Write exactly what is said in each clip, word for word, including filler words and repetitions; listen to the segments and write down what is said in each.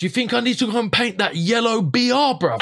Do you think I need to go and paint that yellow B R, bruv?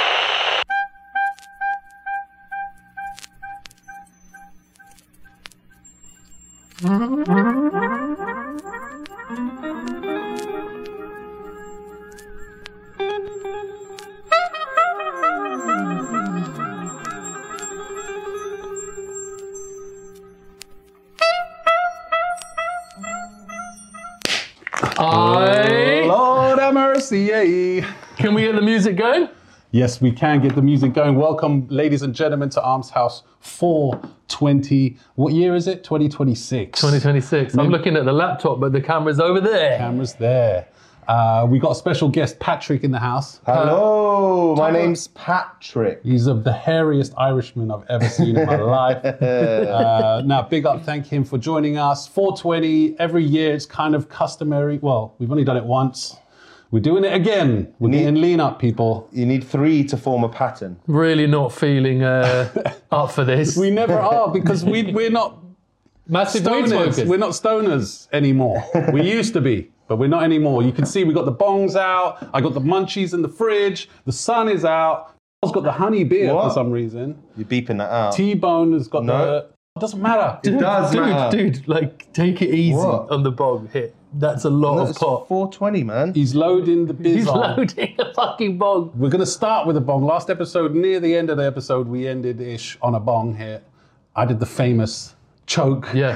I... Lord have mercy, yay. Can we get the music going? Yes, we can get the music going. Welcome, ladies and gentlemen, to Arms House four twenty. What year is it? twenty twenty-six. twenty twenty-six. I'm Maybe- looking at the laptop, but the camera's over there. Cameras there. Uh, we got a special guest, Patrick, in the house. Hello, my name's Patrick. He's of the hairiest Irishman I've ever seen in my life. Uh, now, big up, thank him for joining us. four twenty, every year it's kind of customary. Well, we've only done it once. We're doing it again. We're Need- getting lean up, people. You need three to form a pattern. Really not feeling uh, up for this. We never are because we, we're not Massive weed stoners. smokers. We're not stoners anymore. We used to be, but we're not anymore. You can see we got the bongs out. I got the munchies in the fridge. The sun is out. I've got the honey beer What? for some reason. You're beeping that out. T-Bone has got No. the... It doesn't matter. It does dude, matter. dude, like, take it easy What? on the bong hit. That's a lot No, of it's pot. four twenty, man. He's loading the biz He's on. loading a fucking bong. We're going to start with a bong. Last episode, near the end of the episode, we ended-ish on a bong hit. I did the famous choke. Yeah.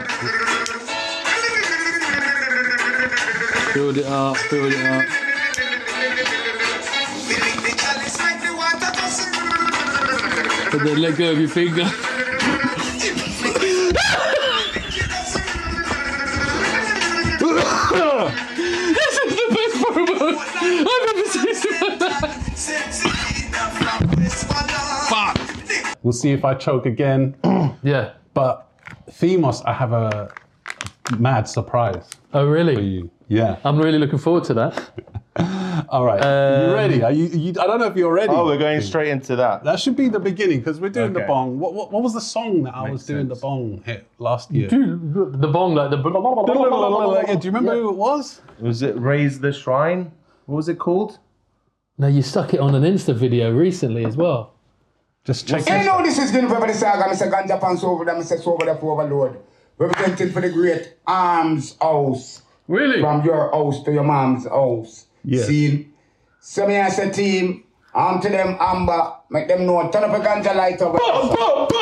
Build it up, build it up. And then let go of your finger. This is the best promo I've ever seen. Fuck. We'll see if I choke again. Yeah. But Themos, I have a mad surprise Oh, for really? you. Yeah. I'm really looking forward to that. All right. Um, you ready? Are you, you? I don't know if you're ready. Oh, we're going straight into that. That should be the beginning because we're doing the Okay. bong. What, what, what was the song that I was Makes doing sense. the bong hit last year? Dude, the bong, like the... Yeah, do you remember who it was? Was it Raise the Shrine? What was it called? No, you stuck it on an Insta video recently as well. Just check I it. know this is good for the saga. Mister Ganja Pants over there. Mister Sober there for Overload. Representing for the great Arms House. Really? From your house to your mom's house. Yes. See? So me as a team, on to them Amber, make them know, turn up a ganja light over there. I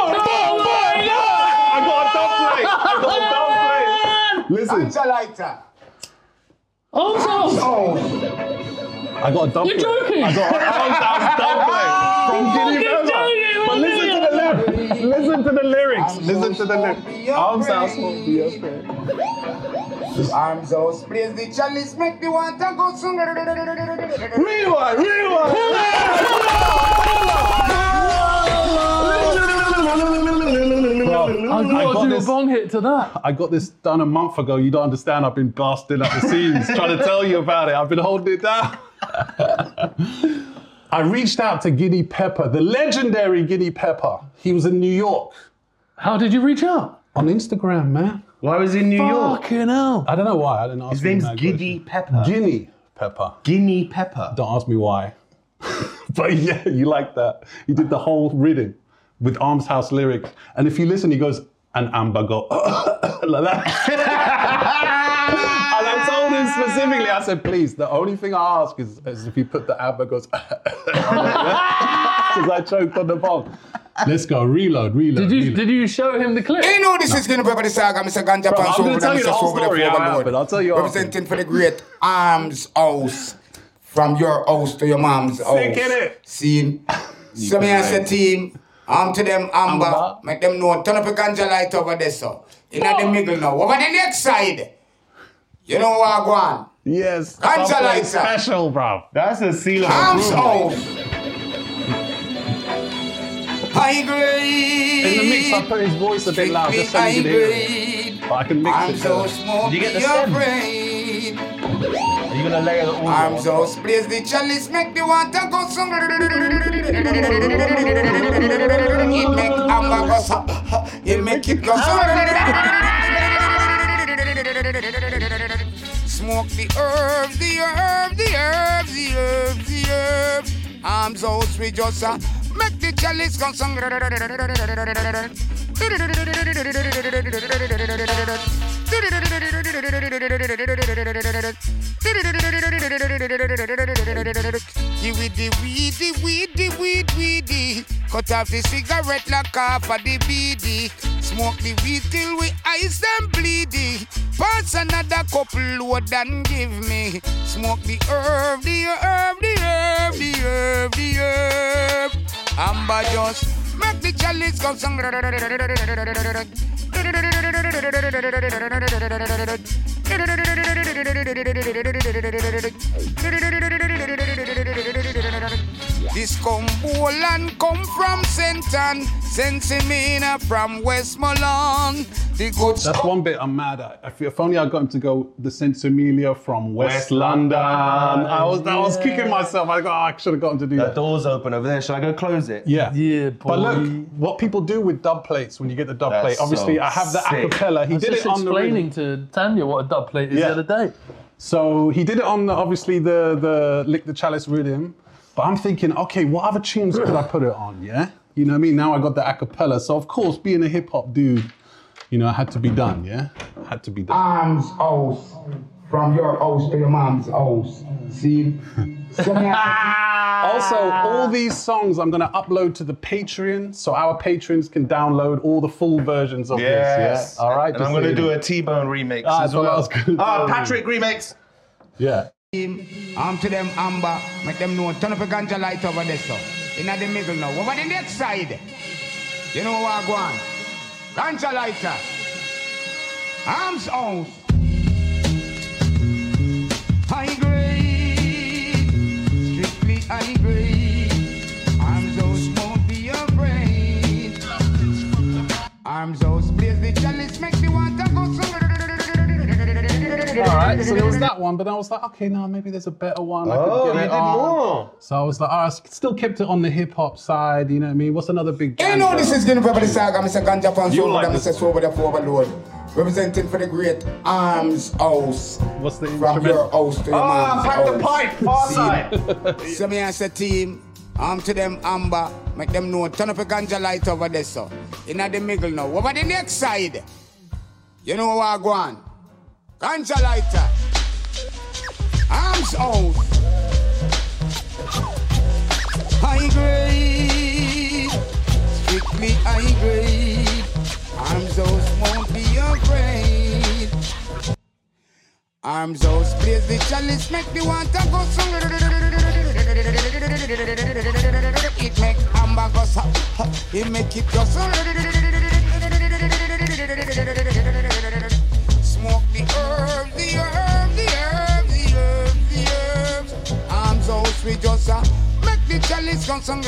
got a dumb plate. I got a dumb plate. Listen, Ganja lighter. Oh, so- Oh, I got a dumb You're plate. joking? I got a dumb plate from Guinea fucking Pepper. joking, But listen to the lyrics. Listen to the lyrics. Listen to the lyrics. Arms House won't be your friend. Arms House, please the chalice, make the water go soon. Rewind, rewind. Bro, I I got got to do a this. bong hit to that. I got this done a month ago. You don't understand. I've been blasting up the scenes, trying to tell you about it. I've been holding it down. I reached out to Guinea Pepper, the legendary Guinea Pepper. He was in New York How did you reach out? on Instagram, man. Why was he in New York? Fucking hell. I don't know why. I didn't ask His him name's that Giddy question. Pepper. Guinea Pepper. Guinea Pepper. Don't ask me why. But yeah, you like that. He did the whole rhythm with Arms House lyrics. And if you listen, he goes, and Amber go, like that. And I told him specifically, I said, please, the only thing I ask is, is if you put the Amber goes, because I choked on the bong. Let's go, reload, reload. Did you reload. did you show him the clip? I know this is going to be the saga, Mister Ganja Bro, Pants I'm gonna over tell there. you the Mister whole Sober there story for how it Overload. happened. I'll tell you after. Representing for the great Arms House. From your house to your mom's house. Sick, innit? See? So me as a team, on to them Amber, Amber. make them know, turn up a ganja light over there, so. In the middle now. Over the next side. You know what I go on? Yes. Ganja something lighter. special, bro. That's a seal of Arms approval. House. High grade. In the mix, I put his voice a bit loud, just so High you can hear it. grade. But I can mix I'm it. so down. smoky, Did you get the stem? afraid. Are you gonna layer the audio? Arms House, place the chalice, make the water go so. It make Amber go so. It make it go so. Smoke the herbs, the herbs, the herbs, the arms out, we just uh, make the chalice come song. Give it the weedy, weedy, weed, weedy. Cut off the cigarette like off of the B D. Smoke the weed till we eyes them bleedy. Pass another couple load and give me. Smoke the herb, the herb, the herb, the herb, the herb. Amber just make the chalice come song. This Cumberland come from Senton, Sensimina from Westmoreland. The good That's one bit I'm mad at. If, if only I got him to go the Sensimilia from West, West London. London. I was I was kicking myself. I go, oh, I should have got him to do The that. door's open over there. Shall I go close it? Yeah. Yeah, But look, boy. what people do with dub plates when you get the dub That's plate, obviously so I have the sick. acapella. He I was did just it on the explaining to Tanya what a dub plate is Yeah. the other day. So he did it on the, obviously the the Lick the Chalice rhythm. But I'm thinking, okay, what other tunes could I put it on? Yeah, you know what I mean. Now I got the acapella. So of course, being a hip hop dude, you know, it had to be done. Yeah, had to be done. arms house from your house to your mom's house. See? So me a- Also, all these songs I'm gonna upload to the Patreon, so our patrons can download all the full versions of Yes. this. Yeah, all right. And I'm going to do a T-Bone remix Ah, as that's what I well. was gonna Ah, do. Patrick remix. Yeah. Arm to them amber, make them know. Turn up a ganja light over there, so. In the middle now. Over the next side. You know what I go on? Ganja lighter. Arms out. High grade. Strictly high grade. Arms out, won't be afraid. Arms out, blaze the chalice, make the water go so. All right. So there was that one, but then I was like, okay, no, maybe there's a better one. I Oh, could you get did it on. more. So I was like, oh, I still kept it on the hip hop side. You know what I mean? What's another big? You know ganja? this is getting for the saga, Mister Ganja Fan You Soul, like Mister this Sober the Overload. Representing for the great Arms House. What's the From instrument? your house to your Ah, mom's pack house. the pipe, far side. See? So me as a team, arm to them amber, make them know, turn up a ganja light over there, so. In the middle now. Over the next side. You know what I go on? Ganja lighter. Arms out. High grade. Strictly high grade. Arms out, won't be afraid. Arms out, blaze the chalice, make the water go so. It make amber go so. It make it go so. Smoke the herb, the herb, the herb, the herb, the herbs. Arms out, we just uh, make the chalice go so.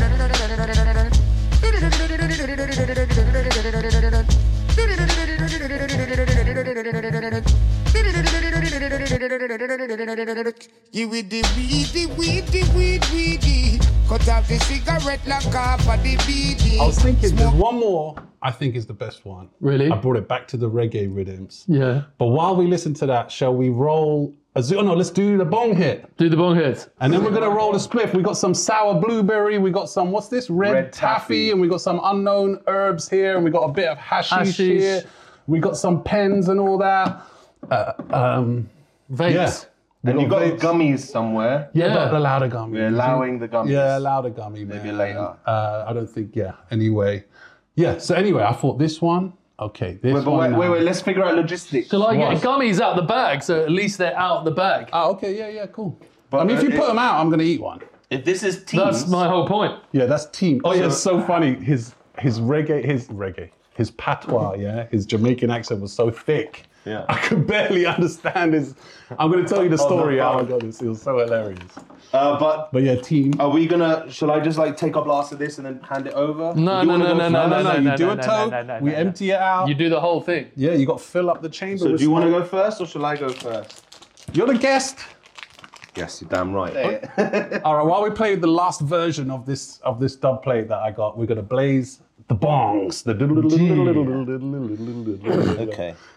Give it the weedy, weedy, weed, weedy. Cut off the cigarette like off of the B D. I was thinking there's one more I think is the best one. Really? I brought it back to the reggae rhythms. Yeah. But while we listen to that, shall we roll a zoo? Oh, no, let's do the bong hit. Do the bong hits. And then we're going to roll a spliff. We got some sour blueberry. We got some, what's this? Red, Red taffy. taffy. And we got some unknown herbs here. And we got a bit of hashish, Hashish. here. We got some pens and all that. Uh, um, Vapes. yeah. And you got vapes. gummies somewhere. Yeah, but Yeah. the louder gummy. We're allowing the gummies. Yeah, louder gummy, man. Maybe later. Uh, I don't think, yeah. Anyway. Yeah, so anyway, I thought this one. Okay, this Wait, but one wait, now. wait, wait, let's figure out logistics. Shall I What? get gummies out the bag so at least they're out the bag? Oh, okay, yeah, yeah, cool. But, I mean, if you uh, put it- them out, I'm going to eat one. If this is teams, That's my whole point. Yeah, that's team. Oh, yeah, So- it's so funny. His his reggae, his reggae, his patois, yeah, his Jamaican accent was so thick. Yeah. I could barely understand his. I'm going to tell you the story how I fuck. got this. It was so hilarious. uh, but But yeah, team. are we gonna? Shall I just like take a blast of this and then hand it over? No, You no, wanna no, go no, first? no, no, no, You no, do no, a no, toe. no, no, we no, empty it out. You do the whole thing. Yeah, you got to fill up the chamber. So with do you want to smoke. go first or shall I go first? You're the guest. Yes, you're damn right. All right. While we play the last version of this of this dub plate that I got, we're gonna blaze the bongs. The Okay.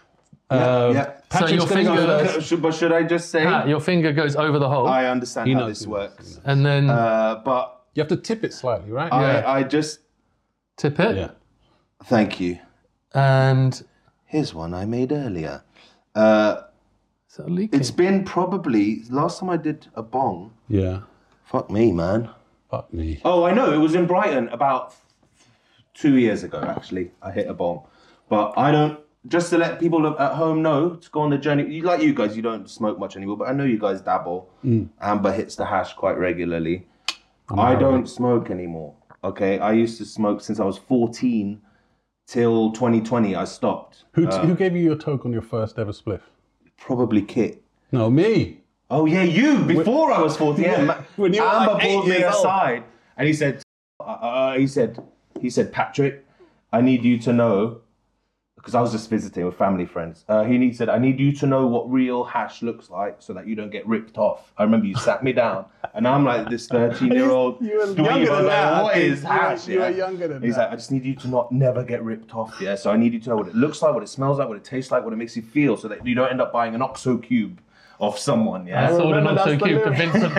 Um, yeah. So Patrick's your gonna go finger- first. Uh, should, but should I just say? Pat, your finger goes over the hole, I understand He how knows, this he knows, works. he knows. and then Uh, but You have to tip it slightly, right? Yeah. I, I just tip it, Yeah. thank you. and Here's one I made earlier. Uh, is that leaking? it's been probably last time I did a bong. Yeah. Fuck me, man. Fuck me. Oh, I know. It was in Brighton about two years ago, actually. I hit a bong. But I don't, just to let people at home know, to go on the journey, you- like you guys, you don't smoke much anymore, but I know you guys dabble. Amber hits the hash quite regularly. I don't smoke anymore, okay? I used to smoke since I was fourteen till twenty twenty. I stopped. Who, who gave you your toke on your first ever spliff? Probably Kit. No, me. Oh, yeah, you, before I was fourteen. Yeah, Ma- When you were Amber like eight pulled me years old. aside and he said, uh, uh, he said, he said, Patrick, I need you to know, because I was just visiting with family friends. Uh, he he said, I need you to know what real hash looks like so that you don't get ripped off. I remember you sat me down and I'm like this thirteen-year-old You were dweeb. younger I was than like, that, what I think. is You were- hash? you were yeah? younger than He's that. like, I just need you to not never get ripped off, yeah? So I need you to know what it looks like, what it smells like, what it tastes like, what it makes you feel, so that you don't end up buying an Oxo cube off someone, yeah? I sold an remember Oxo that's the cube to lyric. Vincent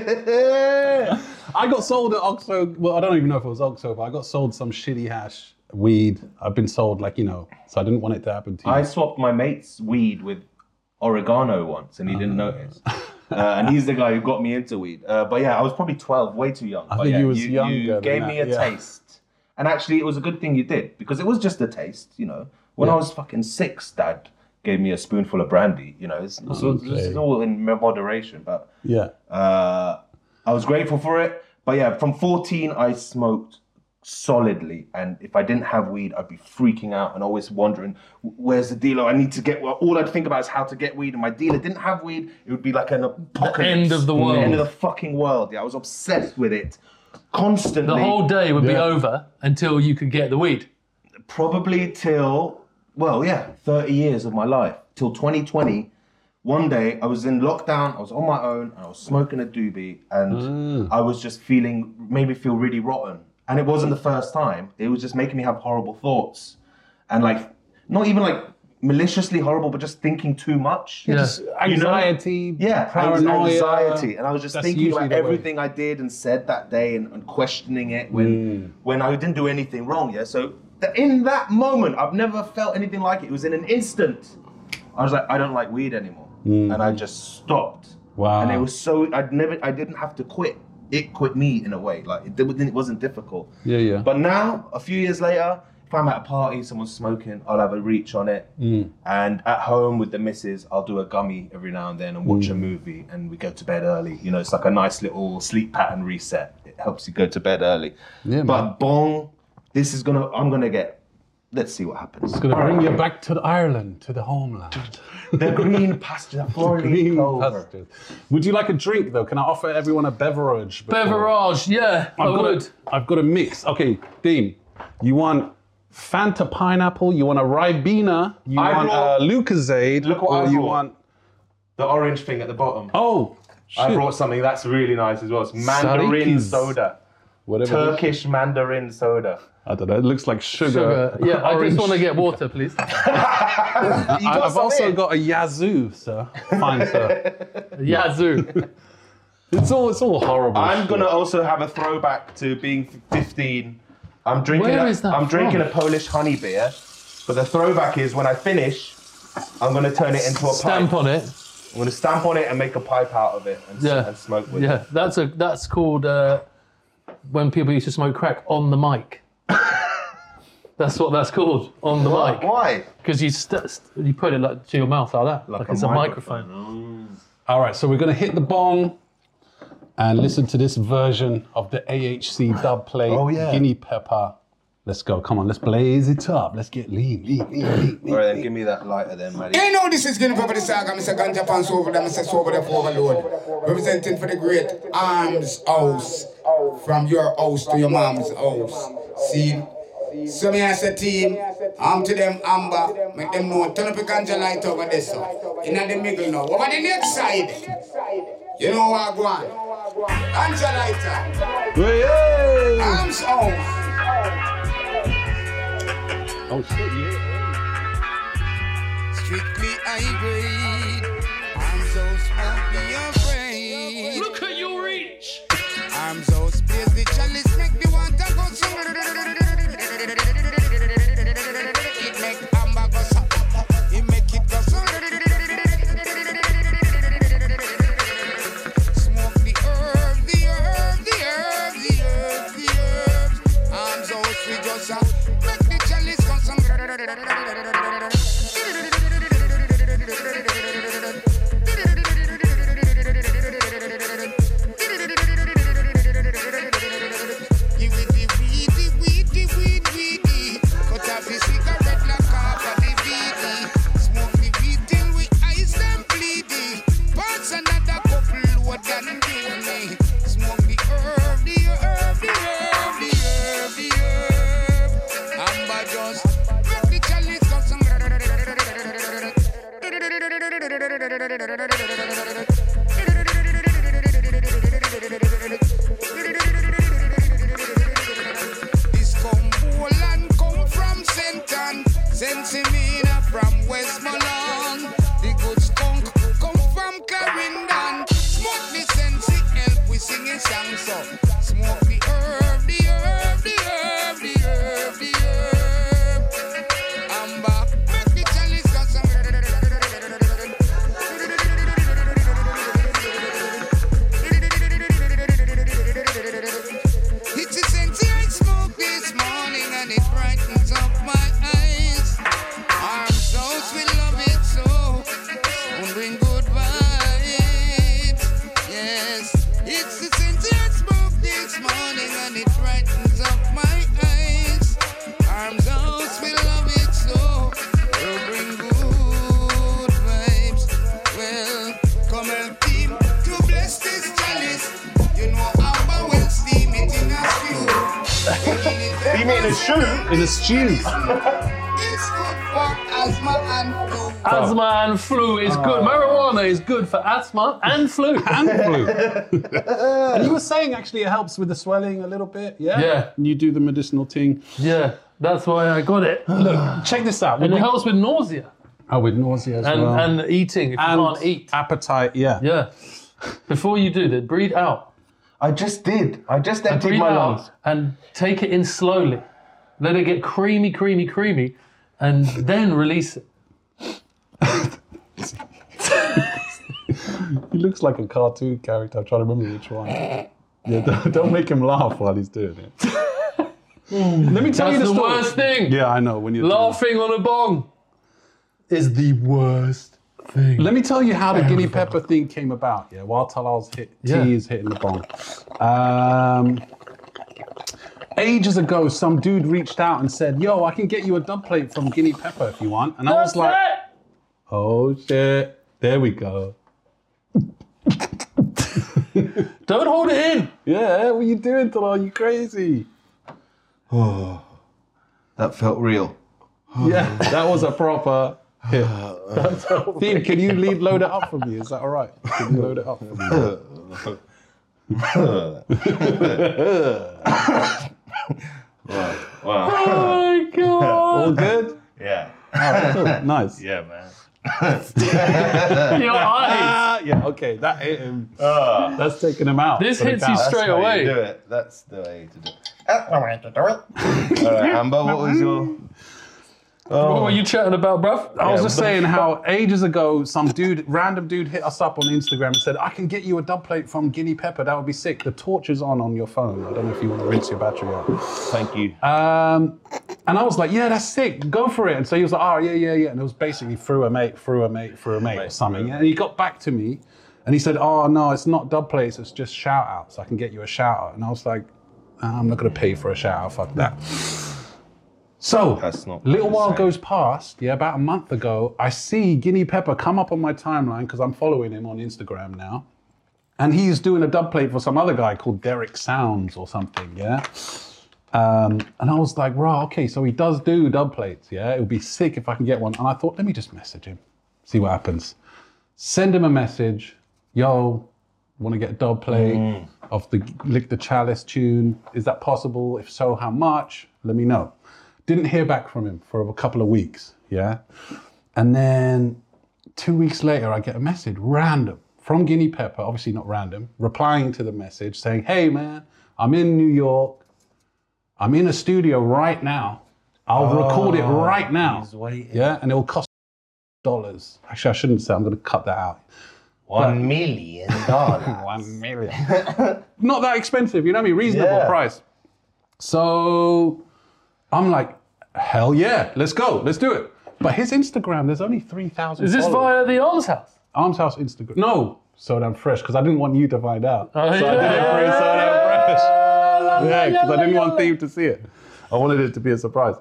Bailey. I got sold at Oxo. Well, I don't even know if it was Oxo, but I got sold some shitty hash weed. I've been sold, like, you know, so I didn't want it to happen to you. I swapped my mate's weed with oregano once, and he didn't notice. Uh, and he's the guy who got me into weed. Uh, but yeah, I was probably twelve, way too young. I but think yeah, you was you, younger You than gave that, me a yeah. taste, and actually, it was a good thing you did because it was just a taste. You know, when I was fucking six, Dad gave me a spoonful of brandy. You know, it's, it's, all- Okay. it's all in moderation. But yeah. uh, I was grateful for it. But yeah, from fourteen, I smoked solidly, and if I didn't have weed, I'd be freaking out and always wondering, where's the dealer? I need to get, well, all I'd think about is how to get weed, and my dealer didn't have weed. It would be like an apocalypse. end of the world. The end of the fucking world. Yeah, I was obsessed with it constantly. The whole day would be Yeah. over until you could get the weed. Probably till, well, yeah, thirty years of my life, till twenty twenty. One day I was in lockdown, I was on my own, and I was smoking a doobie, and I was just feeling, made me feel really rotten. And it wasn't the first time, it was just making me have horrible thoughts. And like, not even like maliciously horrible, but just thinking too much. Yeah. Just anxiety, Yeah, paranoia. anxiety, and I was just That's thinking usually about the way. everything I did and said that day, and, and questioning it when when I didn't do anything wrong. Yeah, so th- in that moment, I've never felt anything like it. It was in an instant. I was like, I don't like weed anymore, and I just stopped. Wow. And it was so I'd never, I didn't have to quit. It quit me in a way. Like it, didn't- it wasn't difficult. Yeah, yeah. But now, a few years later, if I'm at a party, someone's smoking, I'll have a reach on it. And at home with the missus, I'll do a gummy every now and then and watch a movie, and we go to bed early. You know, it's like a nice little sleep pattern reset. It helps you go to bed early. Yeah, but man. bong, this is gonna, I'm gonna get, let's see what happens. It's going to bring you back to the Ireland, to the homeland. The green pasture, the four-leaf Green clover. pastures. Would you like a drink, though? Can I offer everyone a beverage? before- Beverage, yeah, I I've got, would. a, I've got a mix. Okay, Dean, you want Fanta pineapple? You want a Ribena? You I want brought- a Lucozade? Look what or I you brought. want? The orange thing at the bottom. Oh, shit. I brought something that's really nice as well. It's mandarin Sarikis. soda. Whatever. it is. Turkish mandarin soda. I don't know. It looks like sugar. Sugar. Yeah, I Orange. just want to get water, please. I- I've some also in. got a Yazoo, sir. Fine, sir. Yazoo. It's all it's all horrible. I'm shit. gonna also have a throwback to being fifteen. I'm drinking. Where a, is that I'm drinking from? a Polish honey beer, but the throwback is when I finish, I'm gonna turn it into a Stamp pipe. on it. I'm gonna stamp on it and make a pipe out of it and, s- Yeah. and smoke with Yeah, it. that's a that's called uh, when people used to smoke crack on the mic. That's what that's called, on the mic. Why? Because you st- st- you put it like to your mouth like that, like, a it's a microphone. microphone. All right, so we're gonna hit the bong and listen to this version of the A H C dub plate. Oh, yeah. Guinea Pepper. Let's go. Come on, let's blaze it up. Let's get lean, lean, lean, lean, lean. All right, then give me that lighter then, man. You know this is Guinea Pepper the Saga, Mister Ganja Pants over there, Mister Sober the Overload. Representing for the great Arms House. From your house to your mom's house. See? So me as a team, I'm to them Amber, make them know, turn up a ganja light over there, so. In the middle now. Over the next side. You know what I want? Ganja lighter. Hey, hey! Arms House. Oh shit, yeah. strictly high grade. Arms house won't be afraid. Look at your reach. Arms house blaze the chalice, make the water go so. It make amber go so. It make it go so. Smoke the herb, the herb, the herb, the herb, the herbs. Arms house we go so. Make the chalice go so. Give it the weedy, weedy, weed, weedy. Cut off the cigarette like half of the weedy. Smoke the weed till we eyes them bleedy. Pass another couple load than give me. Smoke the herb, the herb, the herb, the herb, the herb. Amber just make the chalice come some. This Cumberland come from Senton, Sensimina from Westmoreland. The good skunk come from Clarendon. Smoke the sensi help we sing a song so. Smoke the herb, the herb, the herb, the herb, the herb. Amber, make the chalice go some. It's a sensi I smoke this morning and it brightens up my eyes. Arms house we love it so. Don't bring good vibes. Yes, it's the sensi I smoke this morning and it brightens up my eyes. Arms house we love it so. Don't bring good vibes. Well, come and team to bless this chalice. You know Amber will steam it in a stew. You mean a shoe? In a stew. It's good for asthma and flu. Asthma and flu is good. Marijuana is good for asthma and flu. And flu. And you were saying actually it helps with the swelling a little bit, yeah? Yeah. And you do the medicinal thing. Yeah, that's why I got it. Look, check this out. And We- it helps with nausea oh, with nausea as and, well. and eating if you And can't eat. appetite, yeah. Yeah. Before you do that, breathe out. I just did. I just emptied Breathe my out lungs. and take it in slowly. Let it get creamy, creamy, creamy, and then release it. He looks like a cartoon character. I'm trying to remember which one. Yeah, don't, don't make him laugh while he's doing it. Let me tell That's you the, the story. worst thing. Yeah, I know. When you're doing Laughing on a bong is the worst thing. Let me tell you how the guinea pepper thing came about. Yeah, while Talal's hit, Yeah. tea is hitting the bong. Um, ages ago, some dude reached out and said, "Yo, I can get you a dub plate from Guinea Pepper if you want." And I was That's like, it. "Oh shit, there we go." Don't hold it in. Yeah, what are you doing, Talal? You crazy? Oh, that felt real. Yeah, that was a proper hit. Theme, can you lead, load it up for me? Is that all right? Can you load it up for me? Wow. Oh my god. All good? Yeah. Oh, cool. Nice. Yeah, man. Your eyes. Ah, yeah, okay, that hit him. Ah. That's taking him out. This for the hits you count. straight That's how away. you do it. That's the way to do it. That's the way to do it. All right, Amber, what was your... What were you chatting about, bruv? I was Yeah, just what the saying how ages ago some dude, random dude, hit us up on Instagram and said, "I can get you a dub plate from Guinea Pepper. That would be sick." The torch is on on your phone. I don't know if you want to rinse your battery out. Thank you. Um, and I was like, "Yeah, that's sick. Go for it." And so he was like, "Oh yeah, yeah, yeah." And it was basically through a mate, through a mate, through a mate or something. And he got back to me, and he said, "Oh no, it's not dub plates. It's just shout outs. I can get you a shout out." And I was like, "I'm not gonna pay for a shout out. Fuck that." So, That's not a little what while I'm saying. goes past, yeah, about a month ago, I see Guinea Pepper come up on my timeline because I'm following him on Instagram now. And he's doing a dub plate for some other guy called Derek Sounds or something, yeah? Um, and I was like, right, okay, so he does do dub plates, yeah? It would be sick if I can get one. And I thought, let me just message him, see what happens. Send him a message, yo, want to get a dub plate Mm. of the Lick the Chalice tune? Is that possible? If so, how much? Let me know. Didn't hear back from him for a couple of weeks, yeah? And then two weeks later, I get a message, random, from Guinea Pepper, obviously not random, replying to the message saying, hey man, I'm in New York. I'm in a studio right now. I'll oh, record it right now. He's waiting. Yeah, and it will cost dollars. Actually, I shouldn't say, I'm going to cut that out. One but, million dollars. One million. Not that expensive, you know what I mean? Reasonable yeah. price. So I'm like, hell yeah, let's go, let's do it. But his Instagram, there's only three thousand Is this followers. via the Arms House? Arms House Instagram. No, So Damn Fresh, because I didn't want you to find out. Oh, so yeah. I did it for So Damn Fresh. Yeah, because I didn't want Theme to see it. I wanted it to be a surprise.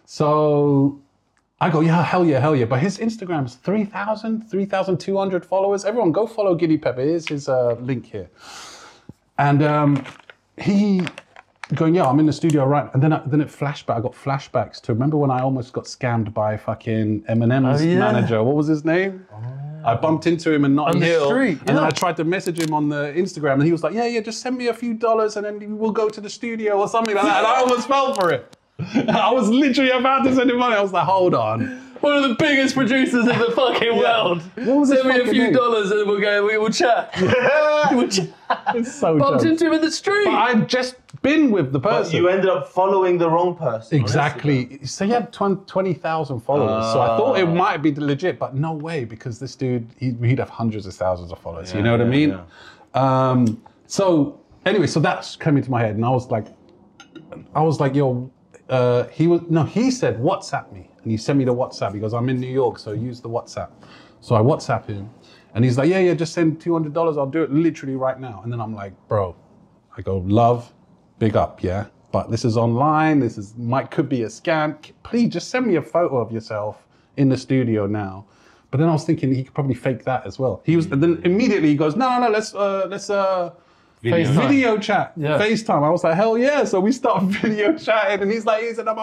So I go, yeah, hell yeah, hell yeah. But his Instagram is three thousand, three thousand two hundred followers. Everyone go follow Guinea Pepper. Here's his uh, link here. And um, he going, yeah, I'm in the studio right. And then I, then it flashback. I got flashbacks to remember when I almost got scammed by fucking Eminem's oh, yeah. manager. What was his name? Oh. I bumped into him in Notting on the Hill. Street, and yeah. then I tried to message him on the Instagram and he was like, yeah, yeah, just send me a few dollars and then we'll go to the studio or something like that. And I almost fell for it. I was literally about to send him money. I was like, hold on. One of the biggest producers in the fucking Yeah. world. What was his Send me a fucking few name? dollars and we'll go, we will chat. we'll chat. It's so Bumped jokes. into him in the street. But I'd just been with the But person. you ended up following the wrong person. Exactly. So he had twenty thousand followers. Uh, so I thought it might be legit, but no way, because this dude, he, he'd have hundreds of thousands of followers. Yeah, you know what yeah, I mean? Yeah. Um, so anyway, so that's come into my head, and I was like, I was like, yo, uh, he was no, he said WhatsApp me, and he sent me the WhatsApp. He goes, I'm in New York, so use the WhatsApp. So I WhatsApp him, and he's like, yeah, yeah, just send two hundred dollars. I'll do it literally right now. And then I'm like, bro, I go, love, big up, yeah. But this is online. This is might could be a scam. Please just send me a photo of yourself in the studio now. But then I was thinking he could probably fake that as well. He was, and then immediately he goes, no, no, no, let's uh, let's uh, Video. video chat, Yeah. FaceTime. I was like, hell yeah! So we start video chatting, and he's like, he said, I'm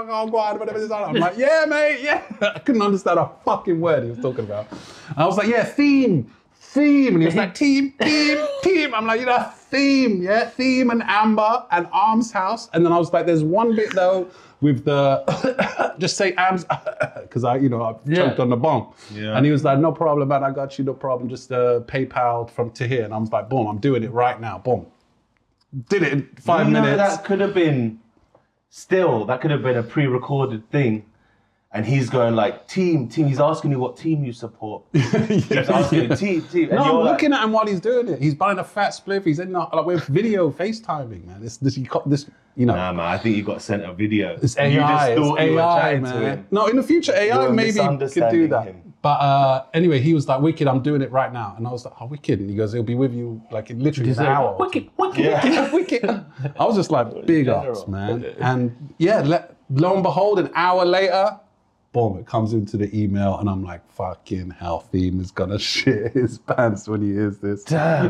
like, yeah, mate, yeah. I couldn't understand a fucking word he was talking about. And I was like, yeah, theme. Theme, and he was like, team, team, team. I'm like, you know, theme, yeah, theme and Amber and Arms House. And then I was like, there's one bit though with the, just say Arms, because I, you know, I Yeah. choked on the bomb. Yeah. And he was like, no problem, man, I got you, no problem. Just uh, PayPal from to here. And I was like, boom, I'm doing it right now, boom. Did it in five You know, minutes. that could have been, still, that could have been a pre-recorded thing. And he's going like, team, team. He's asking you what team you support. He's asking you, team, team. And No, you're I'm like, looking at him while he's doing it. He's buying a fat spliff. He's in the, like, we're video FaceTiming, man. This, this, you got this, you know. Nah, man, I think you got sent a video. It's A I. You just thought it's you were A I, chatting man. to him. No, in the future, A I You're maybe could do misunderstanding that. him. But uh, anyway, he was like, wicked, I'm doing it right now. And I was like, oh, wicked. And he goes, he'll be with you like in literally an like, hour. wicked, wicked, Yeah. Wicked. I was just like, big General. ups, man. And yeah, le- lo and behold, an hour later, boom, it comes into the email. And I'm like, fucking hell, Theme is going to shit his pants when he hears this. Damn.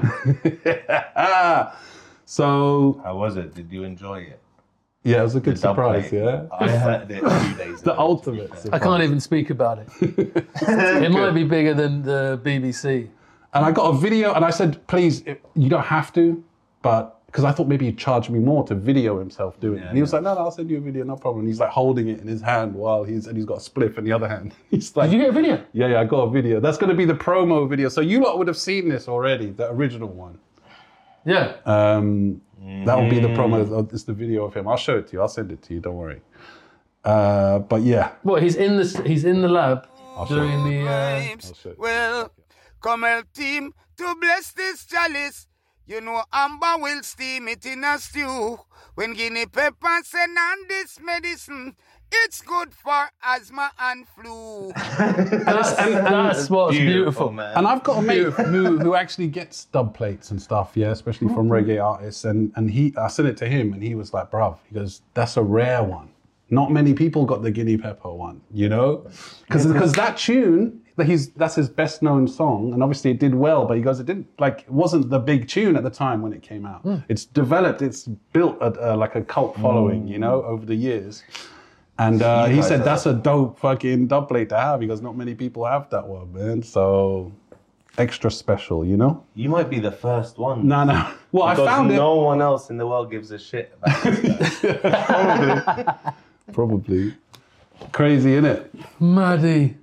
So, How was it? Did you enjoy it? yeah, it was a good The dub surprise, plate. yeah? I heard it a few days The ago. ultimate I surprise. can't even speak about it. It might be bigger than the B B C. And I got a video, and I said, please, if, you don't have to, but, because I thought maybe he'd charge me more to video himself doing it. Yeah, And he was like, no, no, I'll send you a video, no problem. And he's like holding it in his hand while he's, and he's got a spliff in the other hand. He's like, Did you get a video? yeah, yeah, I got a video. That's going to be the promo video. So you lot would have seen this already, the original one. Yeah. Um, That will be the promo, it's the video of him. I'll show it to you, I'll send it to you, don't worry. Uh, but yeah. What, he's in the he's in the lab I'll show doing you. the uh, I'll show you. Well, come help team to bless this chalice. You know Amber will steam it in a stew. When guinea pepper send on this medicine, it's good for asthma and flu. that's, that's what's beautiful. man. And I've got a mate who, who actually gets dub plates and stuff, yeah, especially from reggae artists. And and he, I sent it to him, and he was like, "Bruv," he goes, "That's a rare one. Not many people got the Guinea Pepper one, you know, because because that tune, that he's that's his best known song, and obviously it did well. But he goes, it didn't like it wasn't the big tune at the time when it came out. Mm. It's developed, it's built a, a, like a cult following, Mm. you know, over the years." And uh, he said, that's a dope fucking dub plate to have. He goes, not many people have that one, man. So extra special, you know? You might be the first one. No, no. Well, because I found no one else in the world gives a shit about this guy. it. Probably. Probably. Crazy, innit? Maddie.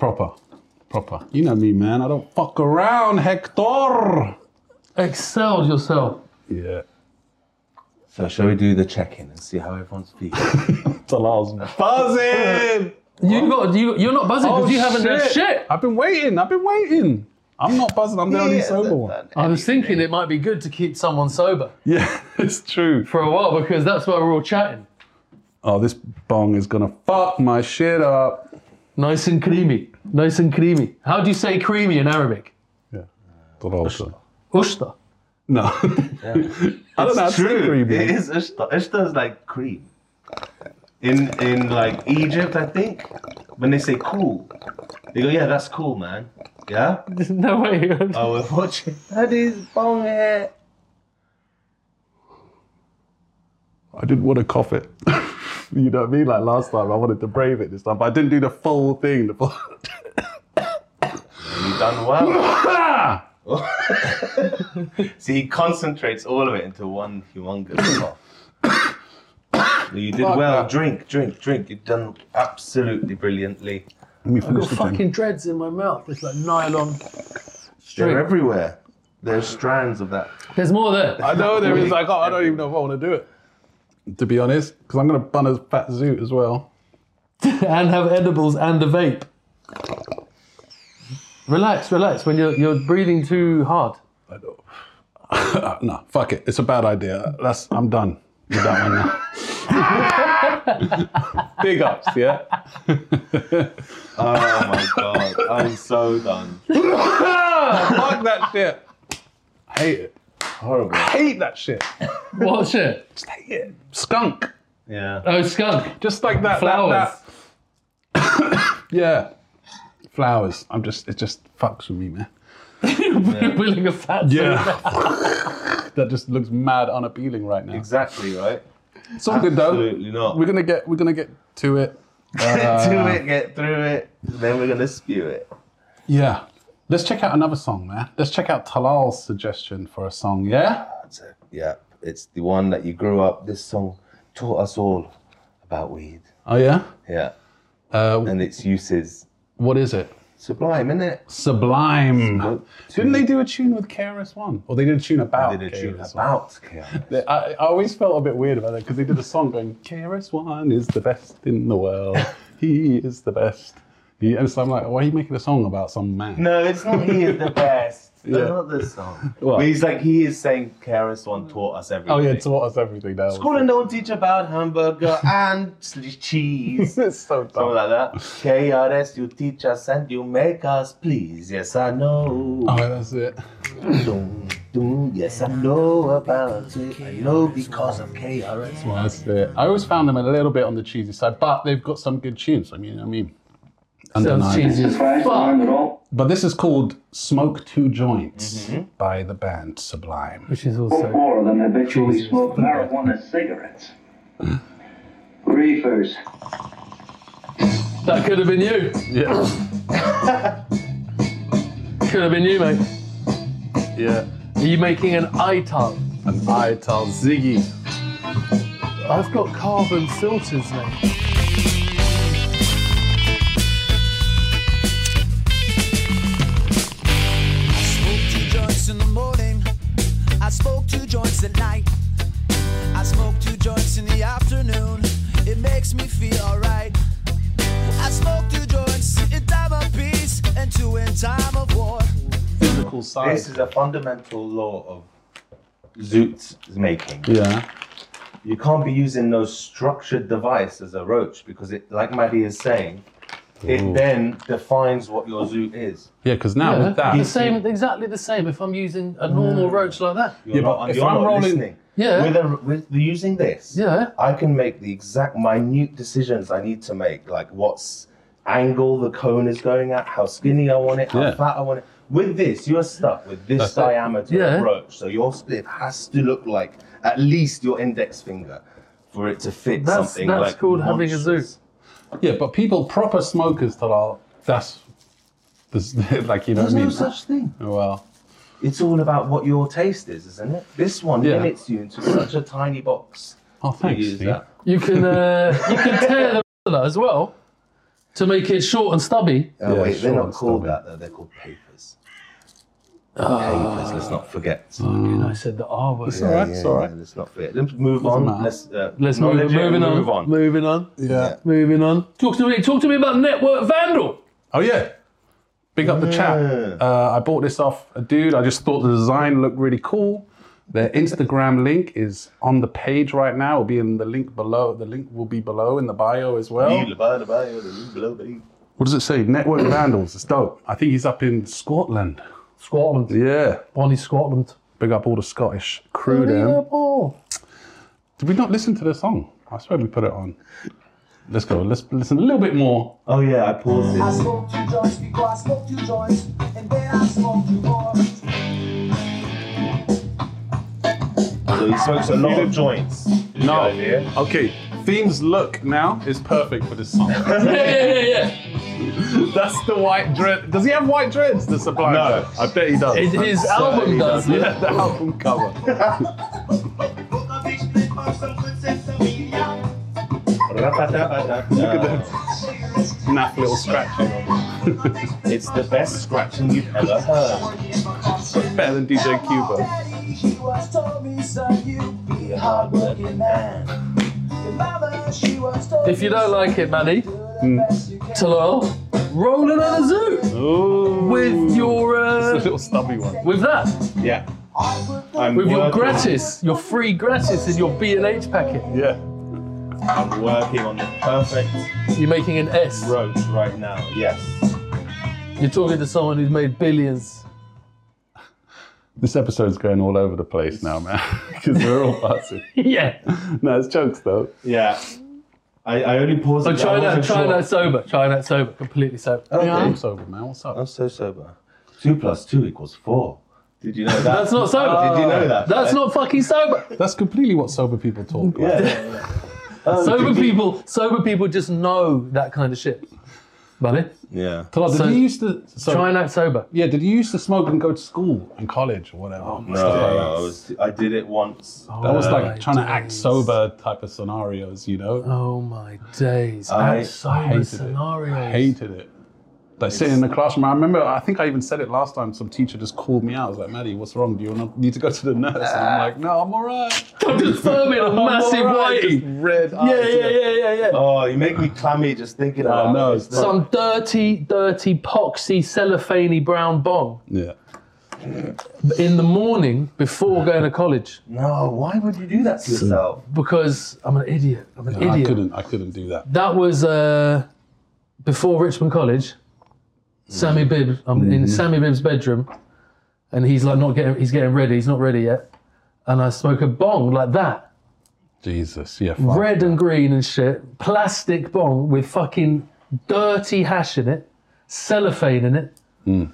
Proper. Proper. You know me, man. I don't fuck around, Hector. Excelled yourself. Yeah. So shall we do the check-in and see how everyone's feeling? Talal's buzzing. You got you. You're not buzzing because Oh, you haven't done shit. shit. I've been waiting. I've been waiting. I'm not buzzing. I'm the only sober one. I was thinking it might be good to keep someone sober Yeah, it's true. for a while because that's why we're all chatting. Oh, this bong is gonna fuck my shit up. Nice and creamy. Nice and creamy. How do you say creamy in Arabic? Yeah. Talal's. Ushta. No. I don't know how to say True. creamy. It is ishta. Ishta is like cream. In in like Egypt, I think, when they say cool, they go, yeah, that's cool, man. Yeah? No way. Oh, we're watching. That is bong hair. I didn't want to cough it. You know what I mean? Like last time, I wanted to brave it this time, but I didn't do the full thing. The full... You done well. See, he concentrates all of it into one humongous cough. You did Fuck well. that. Drink, drink, drink. You've done absolutely brilliantly. Let me I've finish got the fucking thing. dreads in my mouth. It's like nylon. They're string. everywhere. There's strands of that. There's more there. I know there is. I can't. I don't even know if I want to do it. To be honest, because I'm gonna bun a fat zoot as well. And have edibles and a vape. Relax, relax. When you're you're breathing too hard. I don't. No, fuck it. It's a bad idea. That's. I'm done with that one now. Big ups, yeah. Oh my god, I'm so done. Fuck that shit. I hate it. Horrible. I hate that shit. What shit? Just hate it. Skunk. Yeah. Oh, skunk. Just like that. Flowers. That, that. Yeah. Flowers. I'm just. It just fucks with me, man. Willing a fat Yeah. That just looks mad unappealing right now. Exactly right. It's all good though. Absolutely not. We're gonna get. We're gonna get to it. Get to it, get through it, then we're gonna spew it. Yeah. Let's check out another song, man. Let's check out Talal's suggestion for a song. Yeah. That's it. Yeah, it's the one that you grew up. This song taught us all about weed. Oh yeah. Yeah, Uh, and its uses. what is it? Sublime, isn't it? Sublime. Smoke Didn't they do a tune with K R S One? Or they did a tune about Did a tune K R S One? about chaos. They- I, I always felt a bit weird about that because they did a song going, K R S One is the best in the world. He is the best. He, and so I'm like, why are you making a song about some man? No, it's not. He is the best. That's Yeah. not the song. What? But he's like he is saying K R S One taught us everything. Oh yeah, taught us everything now. School and don't teach about hamburger and cheese. It's so dumb. Something like that. K R S, you teach us and you make us please. Yes, I know. Oh, that's it. Dum, dum, yes, I know about it. I know because of K R S One. That's it. I always found them a little bit on the cheesy side, but they've got some good tunes. I mean, I mean, Sounds undeniable. cheesy as fuck. But this is called "Smoke Two Joints" by the band Sublime. Which is also. More of them habitually smoke marijuana cigarettes. Reefers. That could have been you. Yeah, Could have been you, mate. yeah. Are you making an ital? An Ital Ziggy. I've got carbon filters, mate. Smoke two joints in the morning. I smoke two joints at night. I smoke two joints in the afternoon. It makes me feel alright. I smoke two joints in time of peace and two in time of war. Physical side. This is a fundamental law of zoot making. Yeah. You can't be using no structured device as a roach because it, like Maddie is saying, it then defines what your zoot is. Yeah, because now Yeah, with that, the same, exactly the same. If I'm using a normal roach like that. You're Yeah, not, but if you're I'm not rolling- listening. Yeah. With, a, with using this, Yeah. I can make the exact minute decisions I need to make, like what's angle the cone is going at, how skinny I want it, how Yeah. fat I want it. With this, you're stuck with this That's it. diameter Yeah. of roach. So your split has to look like at least your index finger for it to fit That's- something that's like called having a monstrous. yeah, but people, proper smokers, Talal, that's, that's like, you know There's what I no mean? such thing. Well, It's all about what your taste is, isn't it? This one Yeah. limits you into such a tiny box. oh, to thanks, use Steve. that. You can uh, you can tear the that as well. to make it short and stubby. Oh, Yeah, wait, they're short not and called stubby. that though. They're called papers. Papers. Let's not forget. Fucking, I said the R word. It's all right. It's all right. Yeah, let's not forget. Let's move Doesn't on. matter. Let's uh, Let's move, acknowledge it and moving on. Move on. Moving on. Yeah. Moving on. Talk to me. Talk to me about Network Vandal. Oh yeah. Big up the chat. Uh, I bought this off a dude. I just thought the design looked really cool. Their Instagram link is on the page right now. It'll be in the link below. The link will be below in the bio as well. What does it say? Network Vandals. It's dope. I think he's up in Scotland. Scotland. Yeah. Bonnie Scotland. Big up all the Scottish crew there. Did we not listen to the song? I swear we put it on. Let's go. Let's listen a little bit more. Oh yeah, I paused I it. smoked two joints before I smoked two joints, and then I smoked two more. So he smokes a lot of joints. Is the No. idea. Okay. Theme's look now is perfect for this song. Yeah, yeah, yeah, yeah. That's the white dread. Does he have white dreads, the Sublime? No. I bet he does. His, his album does. Yeah, Yeah. the album cover. Look at that. Naff little scratching. It's the best scratching you've ever heard. Better than D J Cuba. She was told me, son, you be a hard-working man. Your mama, she was told If you don't like it, Manny, me, Talal, rolling on a zoo Ooh. with your It's a uh, little stubby one. with that, Yeah. I'm with your working- gratis, your free gratis in your B and H packet. Yeah. I'm working on the perfect You're making an S. roach right now. Yes. You're talking to someone who's made billions. This episode's going all over the place now, man. Because we're all buzzing. Yeah. No, it's jokes though. Yeah. I, I only paused So it. I try that, wasn't try sure. that sober. Try that sober. Completely sober. Okay. Yeah, I'm sober, man. What's up? I'm so sober. Two plus two equals four. Did you know that? That's not sober. Did you know that? That's not fucking sober. That's completely what sober people talk about. Yeah. Oh, Sober did you- people, sober people just know that kind of shit. Buddy, Yeah. Talal, did So- you used to? So, try and act sober. yeah, did you used to smoke and go to school and college or whatever? No, Stuff like that. I was. I did it once. That was Oh, like my trying to act days. sober type of scenarios, you know? Oh my days. I- Act sober I hated scenarios. it. I hated it. Like sitting in the classroom. I remember, I think I even said it last time, some teacher just called me out. I was like, Maddie, what's wrong? Do you wanna, need to go to the nurse? And I'm like, no, I'm all right. I'm just firming a I'm massive all right. whitey. Just red Yeah, eyes. yeah, yeah, yeah, yeah. Oh, you make me clammy just thinking about I know, it. it's not- Some dirty, dirty, poxy, cellophane brown bong Yeah. in the morning before going to college No, why would you do that to yourself? because I'm an idiot. I'm an I idiot. couldn't, I couldn't do that. That was uh, before Richmond College. Sammy Bibb, I'm in Sammy Bibb's bedroom, and he's like not getting, he's getting ready. He's not ready yet, and I smoke a bong like that, Jesus, yeah. Fuck. red and green and shit, plastic bong with fucking dirty hash in it, cellophane in it,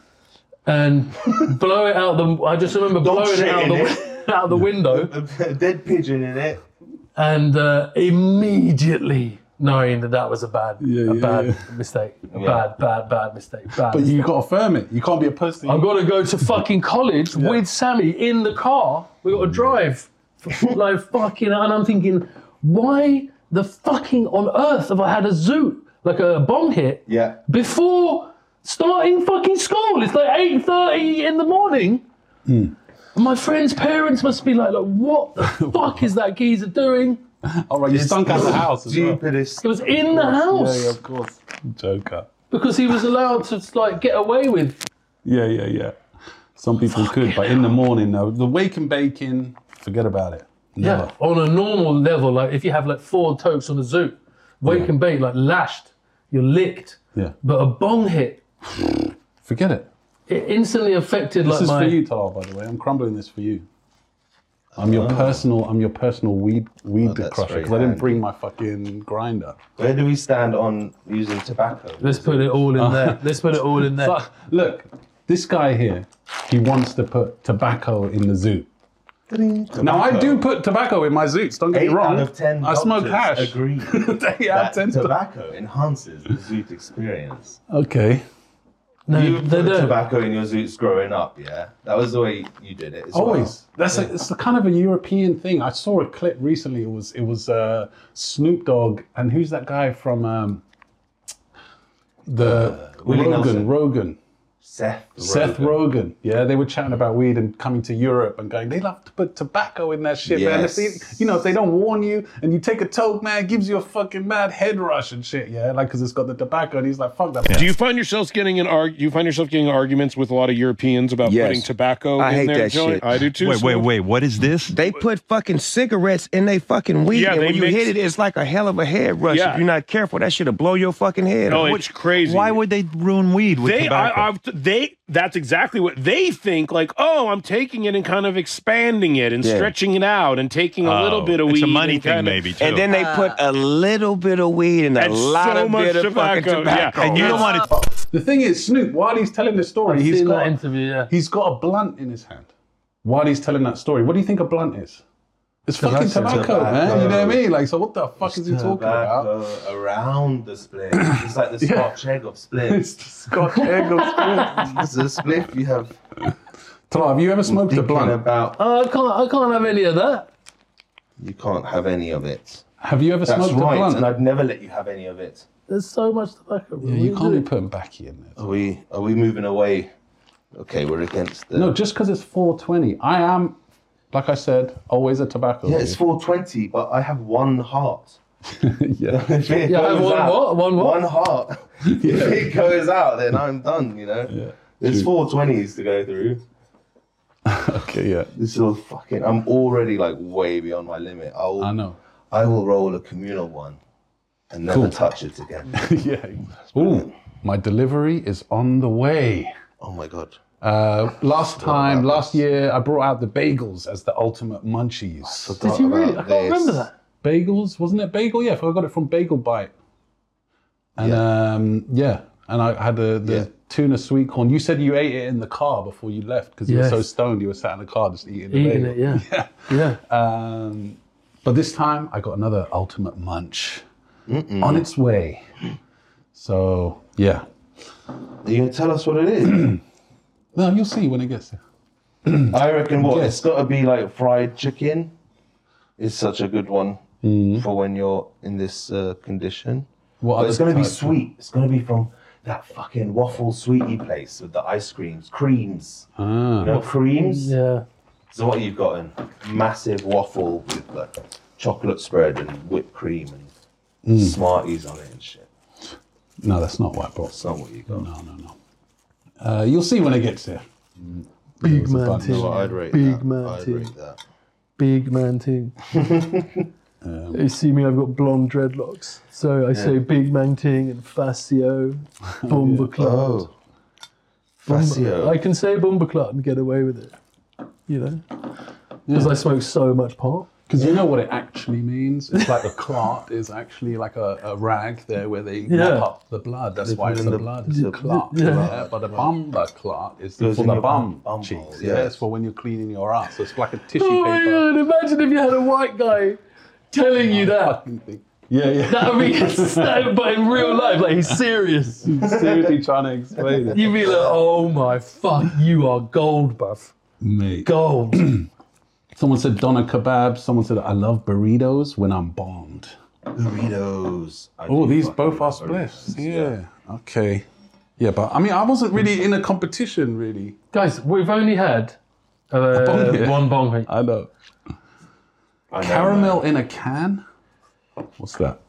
and blow it out the. I just remember Dog blowing it shit out in the out the window, A dead pigeon in it. and uh, immediately knowing that that was a bad, Yeah, a yeah, bad yeah. mistake, a Yeah. bad, bad, bad mistake. Bad But you got to firm it. You can't be a pussy. I've got to go to fucking college with Sammy in the car. We got to drive, like fucking, and I'm thinking, why the fucking on earth have I had a zoot, like a bong hit, Yeah. before starting fucking school? It's like eight thirty in the morning. Hmm. My friend's parents must be like, like what the fuck is that geezer doing? All right, you stunk out the house as well. Stupidest. It was in the house Yeah, yeah, of course. Joker. because he was allowed to like get away with. Yeah, yeah, yeah. Some people could, but in the morning, though, the wake and baking, forget about it. Never. Yeah, on a normal level, like if you have like four tokes on a zoot, wake Yeah. and bake, like lashed, you're licked. Yeah. But a bong hit, Forget it. it instantly affected This like is my. for you, Talal, by the way. I'm crumbling this for you. I'm your personal. I'm your personal weed weed Oh, that's crusher very because I didn't handy. bring my fucking grinder. Where do we stand on using tobacco? Let's put it all in there. Let's put it all in there. So, look, this guy here, he wants to put tobacco in the zoot. Now I do put tobacco in my zoots. Don't get Eight me wrong. out of ten I smoke doctors hash. agree Eight out that of ten. tobacco enhances the zoot experience. Okay. No, You they put don't. tobacco in your zoots growing up, yeah? That was the way you did it as Always. well. That's a, it's a kind of a European thing. I saw a clip recently. It was it was uh, Snoop Dogg and who's that guy from um, the Willie Rogan, Nelson. Rogan. Seth. Seth Rogen, yeah, they were chatting about weed and coming to Europe and going, they love to put tobacco in that shit, man. If they, Yes. you know, if they don't warn you and you take a toke, man, it gives you a fucking mad head rush and shit, yeah, like because it's got the tobacco, and he's like, fuck that. Do you find yourselves getting in arg- do you find yourself getting arguments with a lot of Europeans about Yes. putting tobacco I in hate their that joint? shit. I do too. Wait, wait, Smoke. wait. What is this? They put fucking cigarettes in they fucking weed, Yeah, and they when you mix- hit it, it's like a hell of a head rush. Yeah. If you're not careful, that shit'll blow your fucking head Oh, off. it's crazy. Why would they ruin weed with they? tobacco? I, I've, they. That's exactly what they think. Like, oh, I'm taking it and kind of expanding it and Yeah. stretching it out and taking a little Oh, bit of it's weed. a money and thing, kind of- maybe, too. And then they put a little bit of weed and a And lot so of much bit of fucking tobacco, yeah. tobacco. and you don't want to... The thing is, Snoop, while he's telling the story, I've he's seen got, that interview, yeah. he's got a blunt in his hand while he's telling that story. What do you think a blunt is? It's fucking Tobacco. tobacco, man. Tobacco. You know what I mean? Like, so what the fuck is he talking about? Tobacco around the split. It's like the Yeah. Scotch egg of splits. It's the Scotch egg of spit. It's a split you have. Tala, have you ever smoked a Thinking blunt? about. Oh, I can't. I can't have any of that. You can't have any of it. Have you ever That's smoked a right, blunt? and I'd never let you have any of it. There's so much tobacco. Yeah, you can't be putting backy in there. Are we? Are we moving away? Okay, we're against the. No, just because it's four twenty. I am, like I said, always a tobacco. Yeah, it's four twenty, but I have one heart. yeah. If it Yeah, I have goes one out- what? One what? One heart. If it goes out, then I'm done. You know. Yeah. There's True. four twenties to go through. Okay, yeah. This is all fucking. I'm already like way beyond my limit. I'll. I know. I will roll a communal one, and never Cool. touch it again. yeah. Ooh, my delivery is on the way. Oh my god. Uh, last time, about last year, I brought out the bagels as the ultimate munchies. Did you really? I can't remember that. Bagels, wasn't it bagel? Yeah, I got it from Bagel Bite. And yeah, um, yeah. and I had the, the Yeah. tuna sweet corn. You said you ate it in the car before you left because you Yes. were so stoned. You were sat in the car just eating the Eating bagel. it, yeah. yeah. Yeah. Um, but this time I got another ultimate munch on its way. So yeah. Are you gonna tell us what it is? No, you'll see when it gets there. I reckon what Yes. it's got to be like fried chicken. Is such a good one for when you're in this uh, condition. What But it's other going to be types? sweet. It's going to be from that fucking waffle sweetie place with the ice creams, creams. Ah. You know, creams. Yeah. So what you've got in massive waffle with like chocolate spread and whipped cream and Smarties on it and shit. No, that's not what I brought. That's not what you got. No, no, no. Uh, you'll see when it gets there. Big was a man bunch. thing. No, I'd rate Big that. man I'd thing. rate that. Big man thing. You see me, I've got blonde dreadlocks. So I say Big Man Ting and Facio, Bumbaclot. Oh, Facio. I can say Bumbaclot and get away with it. You know? Because I smoke so much pot. Because you know what it actually means? It's like the clot is actually like a, a rag there where they Yeah. mop up the blood. That's why it's put in the the- blood. It's the- a clot. yeah. Yeah. But the bumba clot is Goes for in the your bum, bum cheeks. hole, Yeah, yes. it's for when you're cleaning your ass. So it's like a tissue Oh my paper. god, imagine if you had a white guy telling you that. Fucking thing. Yeah, yeah. That would be, that, but in real life, like he's serious. Seriously trying to explain it. You'd be like, oh my fuck, you are gold, buff. Mate. Gold. Someone said doner kebab. Someone said I love burritos when I'm bombed. Burritos. I Oh, do these fucking both are love spliffs. burritos, Yeah. Okay. Yeah, but I mean, I wasn't really in a competition, really. Guys, we've only had uh, bong hit. one bong hit. I know. I know, Caramel man. in a can? What's that?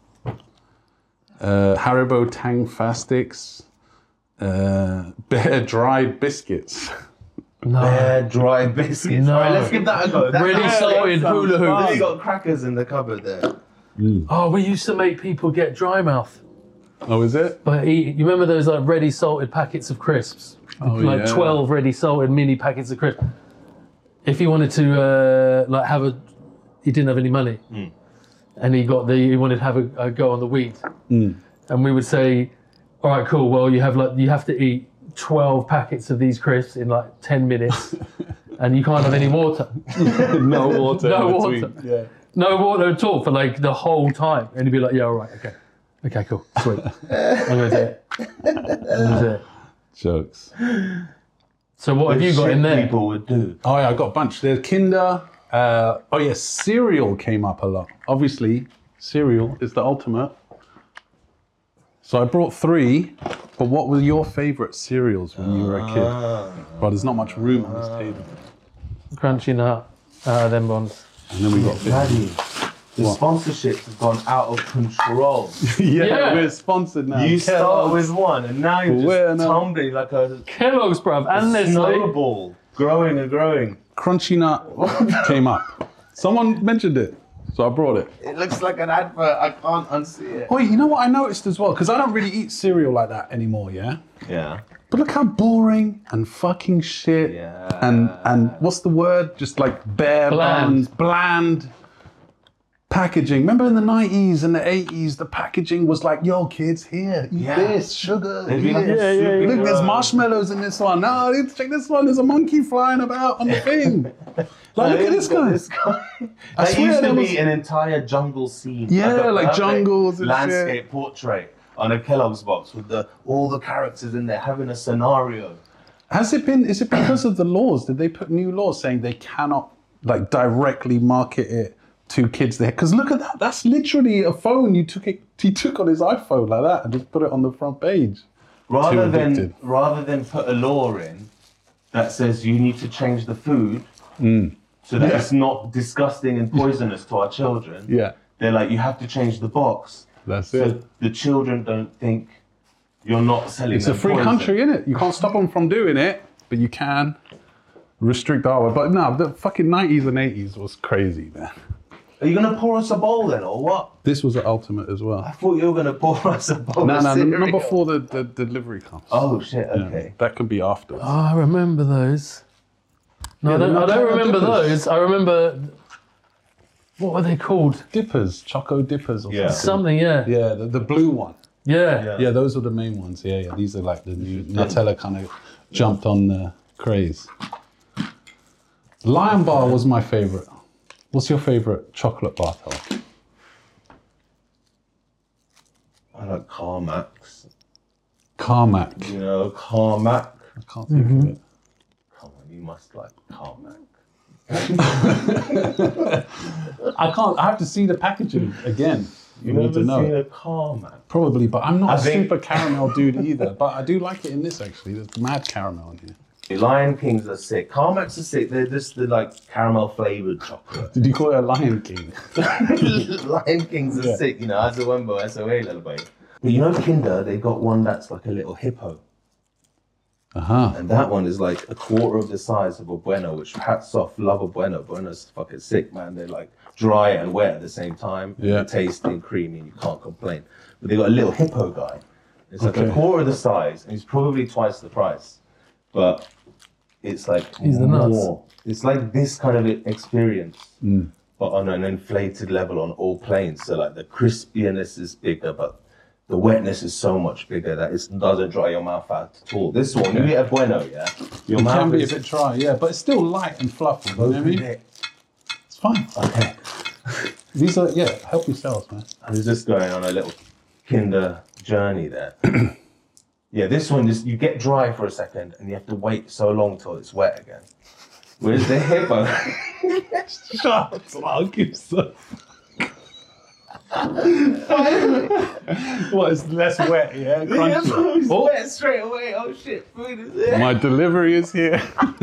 Uh, Haribo Tang Fastics. Uh, Bear Dry Biscuits. No. Bear dry biscuits. No. All right, let's give that a go. That- Ready that- salted that sounds hula hoops. fun. You got crackers in the cupboard there. Oh, we used to make people get dry mouth. Oh, is it? But eat, you remember those like ready salted packets of crisps? Oh, like yeah. twelve ready salted mini packets of crisps. If he wanted to uh, like have a, he didn't have any money, and he got the he wanted to have a, a go on the weed, and we would say, all right, cool. Well, you have like you have to eat twelve packets of these crisps in like ten minutes, and you can't have any water. No water. No in water. between. Yeah. No water at all for like the whole time. And he'd be like, yeah, all right, okay. Okay, cool, sweet. I'm going to do it. I'm going to do it. Jokes. So what have you got Shit in there? People would do. Oh, yeah, I got a bunch. There's Kinder. Uh, oh, yeah, cereal came up a lot. Obviously, cereal is the ultimate. So I brought three, but what were your favourite cereals when you were a kid? Bro, there's not much room on this table. Crunchy nut. Uh, them ones. And then we got Daddy, the What? sponsorships have gone out of control. yeah, Yeah. we're sponsored now. You start Kellogg's. with one, and now you're We're just not- tumbling like a Kellogg's, bruv, and Nestle. snowball, growing and growing. Crunchy Nut came up. Someone mentioned it, so I brought it. It looks like an advert. I can't unsee it. Wait, you know what I noticed as well? Because I don't really eat cereal like that anymore, yeah? Yeah. But look how boring and fucking shit. Yeah. And and what's the word? Just like bare Bland. bones, bland packaging. Remember in the nineties and the eighties, the packaging was like, yo, kids, here, eat Yeah. this, sugar. They'd be here. like a Yeah, yeah, yeah. Look, there's marshmallows in this one. No, let's check this one. There's a monkey flying about on the thing. Like, look at this guy. This guy. I That swear used to there be was- an entire jungle scene. Yeah, a like perfect jungles and landscape shit. portrait on a Kellogg's box with the all the characters in there having a scenario. Has it been, is it because of the laws? Did they put new laws saying they cannot like directly market it to kids there? Because look at that. That's literally a phone you took it, he took on his iPhone like that and just put it on the front page. Rather Too than addicted. rather than put a law in that says you need to change the food Mm. so that Yeah. it's not disgusting and poisonous to our children. Yeah, They're like, you have to change the box that's so it. the children don't think you're not selling It's a them free poison. country, innit? You can't stop them from doing it, but you can restrict our. But no, the fucking nineties and eighties was crazy, man. Are you gonna pour us a bowl then, or what? This was the ultimate as I well. thought you were gonna pour us a bowl No, of no, cereal. not before the, the delivery comes. Oh shit, Yeah, okay. that could be afterwards. Oh, I remember those. No, Yeah, I don't, the I don't Choco remember Dippers. those. I remember. What were they called? Dippers, Choco Dippers or Yeah. something. Something, yeah. Yeah, the, the blue one. Yeah. Yeah. Yeah, those are the main ones. Yeah, yeah. These are like the new Nutella kind of jumped on the craze. Lion Bar was my favorite. What's your favorite chocolate bar, Tal? I like Carmax. Carmack. You know, Carmack. I can't think of it. Come on, you must like Carmack. I can't. I have to see the packaging again. You You've need never to know. seen a Carmack? Probably, but I'm not I a think- super caramel dude either. But I do like it in this actually. There's mad caramel in here. The Lion Kings are sick. Carmacks are sick. They're just the like caramel flavored chocolate. Did you call it a Lion King? Lion Kings are Yeah. sick. You know, as a wembo, S O A little boy. But you know, Kinder, they got one that's like a little hippo. Uh huh. And that one is like a quarter of the size of a Bueno, which hats off, love a Bueno. Bueno's fucking sick, man. They're like dry and wet at the same time. Yeah. They're tasty and creamy, and you can't complain. But they got a little hippo guy. It's like Okay. a quarter of the size, and he's probably twice the price. But it's like He's the nuts. more. It's like this kind of experience, Mm. but on an inflated level on all planes. So like the crispiness is bigger, but the wetness is so much bigger that it doesn't dry your mouth out at all. This one, you eat a Bueno, yeah? Your It mouth can be a is bit dry, yeah, but it's still light and fluffy. You know what I mean? It's fine. Okay. These are, yeah, help yourselves, man. I was just going on a little Kinder journey there. Yeah, this one is you get dry for a second and you have to wait so long till it's wet again. Where's the hippo? Shut up, I'll give some. What, it's less wet, yeah? Crunchy. It's wet straight away. Oh shit, food is there. My delivery is here.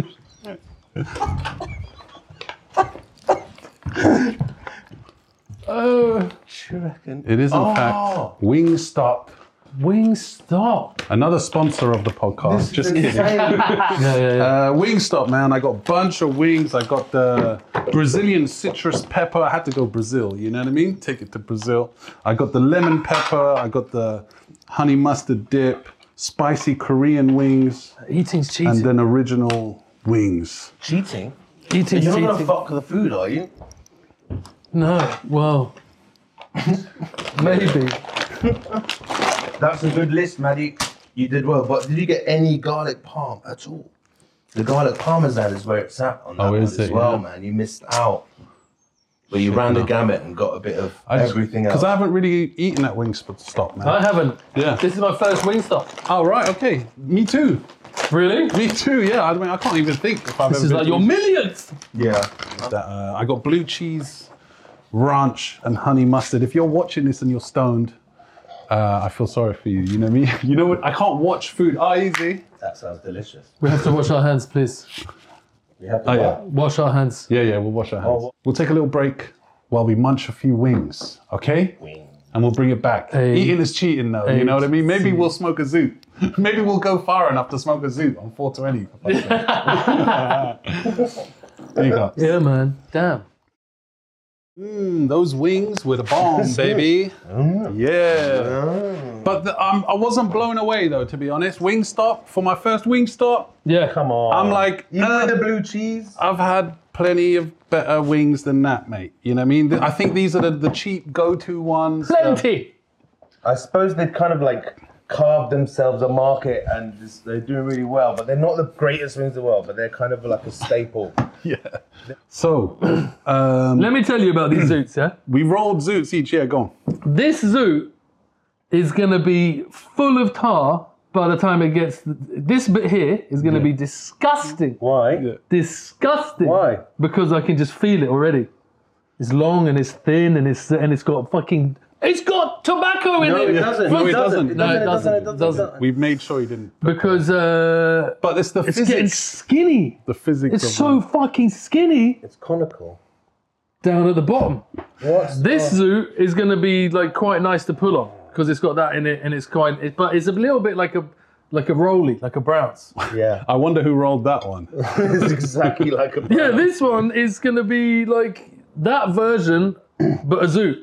Oh, You reckon? It is, in Oh. fact, Wingstop, Wingstop. another sponsor of the podcast. Just kidding. Yeah, yeah, yeah. Uh, Wingstop, man. I got a bunch of wings. I got the Brazilian citrus pepper. I had to go Brazil, you know what I mean? Take it to Brazil. I got the lemon pepper. I got the honey mustard dip, spicy Korean wings, Eating's cheating. and then original wings. Cheating? Eating's You're not gonna cheating. fuck the food, are you? No, well, maybe. That's a good list, Maddie. You did well. But did you get any garlic parm at all? The garlic parmesan is where it's at on that Oh, one is as it? well, Yeah. man. You missed out. But you ran the gamut and got a bit of everything else. Because I haven't really eaten at Wingstop, man. I haven't. Yeah. This is my first Wingstop. Oh, right, okay. Me too. Really? Me too, yeah. I mean, I can't even think if I've This ever is been like to your millionth. Yeah. that, uh, I got blue cheese, ranch, and honey mustard. If you're watching this and you're stoned, Uh, I feel sorry for you. You know me. You know what? I can't watch food. Oh, easy. That sounds delicious. We have to wash our hands, please. We have to Oh yeah. Wash our hands. Yeah, yeah. We'll wash our hands. Oh. We'll take a little break while we munch a few wings. Okay. Wings. And we'll bring it back. Hey. Eating is cheating, though. You know what I mean? Maybe Hey. we'll smoke a zoot. Maybe we'll go far enough to smoke a zoot on four twenty. There you go. Yeah, man. Damn. Mm, those wings were the bomb, baby. Yeah. But the, um, I wasn't blown away, though, to be honest. Wingstop, for my first Wingstop, Yeah. Come on. I'm like, Even uh, with the blue cheese. I've had plenty of better wings than that, mate. You know what I mean? I think these are the, the cheap go-to ones. Plenty. I suppose they've kind of like carved themselves a market and just, they're doing really well, but they're not the greatest wings in the world, but they're kind of like a staple. Yeah. So, um, Let me tell you about these zoots, yeah? we rolled zoots each year. Go on. This zoot is going to be full of tar by the time it gets... This bit here is going to be disgusting. Why? Yeah. Disgusting. Why? Because I can just feel it already. It's long and it's thin and it's and it's got fucking... It's got tobacco in No, it. it doesn't. No, it it doesn't. doesn't. No, it It doesn't. It doesn't. doesn't. It doesn't. We've made sure you didn't. Because uh, But it's the it's getting physics. skinny. The physics It's of so them. fucking skinny It's conical. down at the bottom. What's This oh, zoot is going to be like quite nice to pull on because it's got that in it and it's quite. It, but it's a little bit like a like a rolly, like a Browns. Yeah. I wonder who rolled that one. It's exactly like a. Yeah, this one is going to be like that version, but a zoot.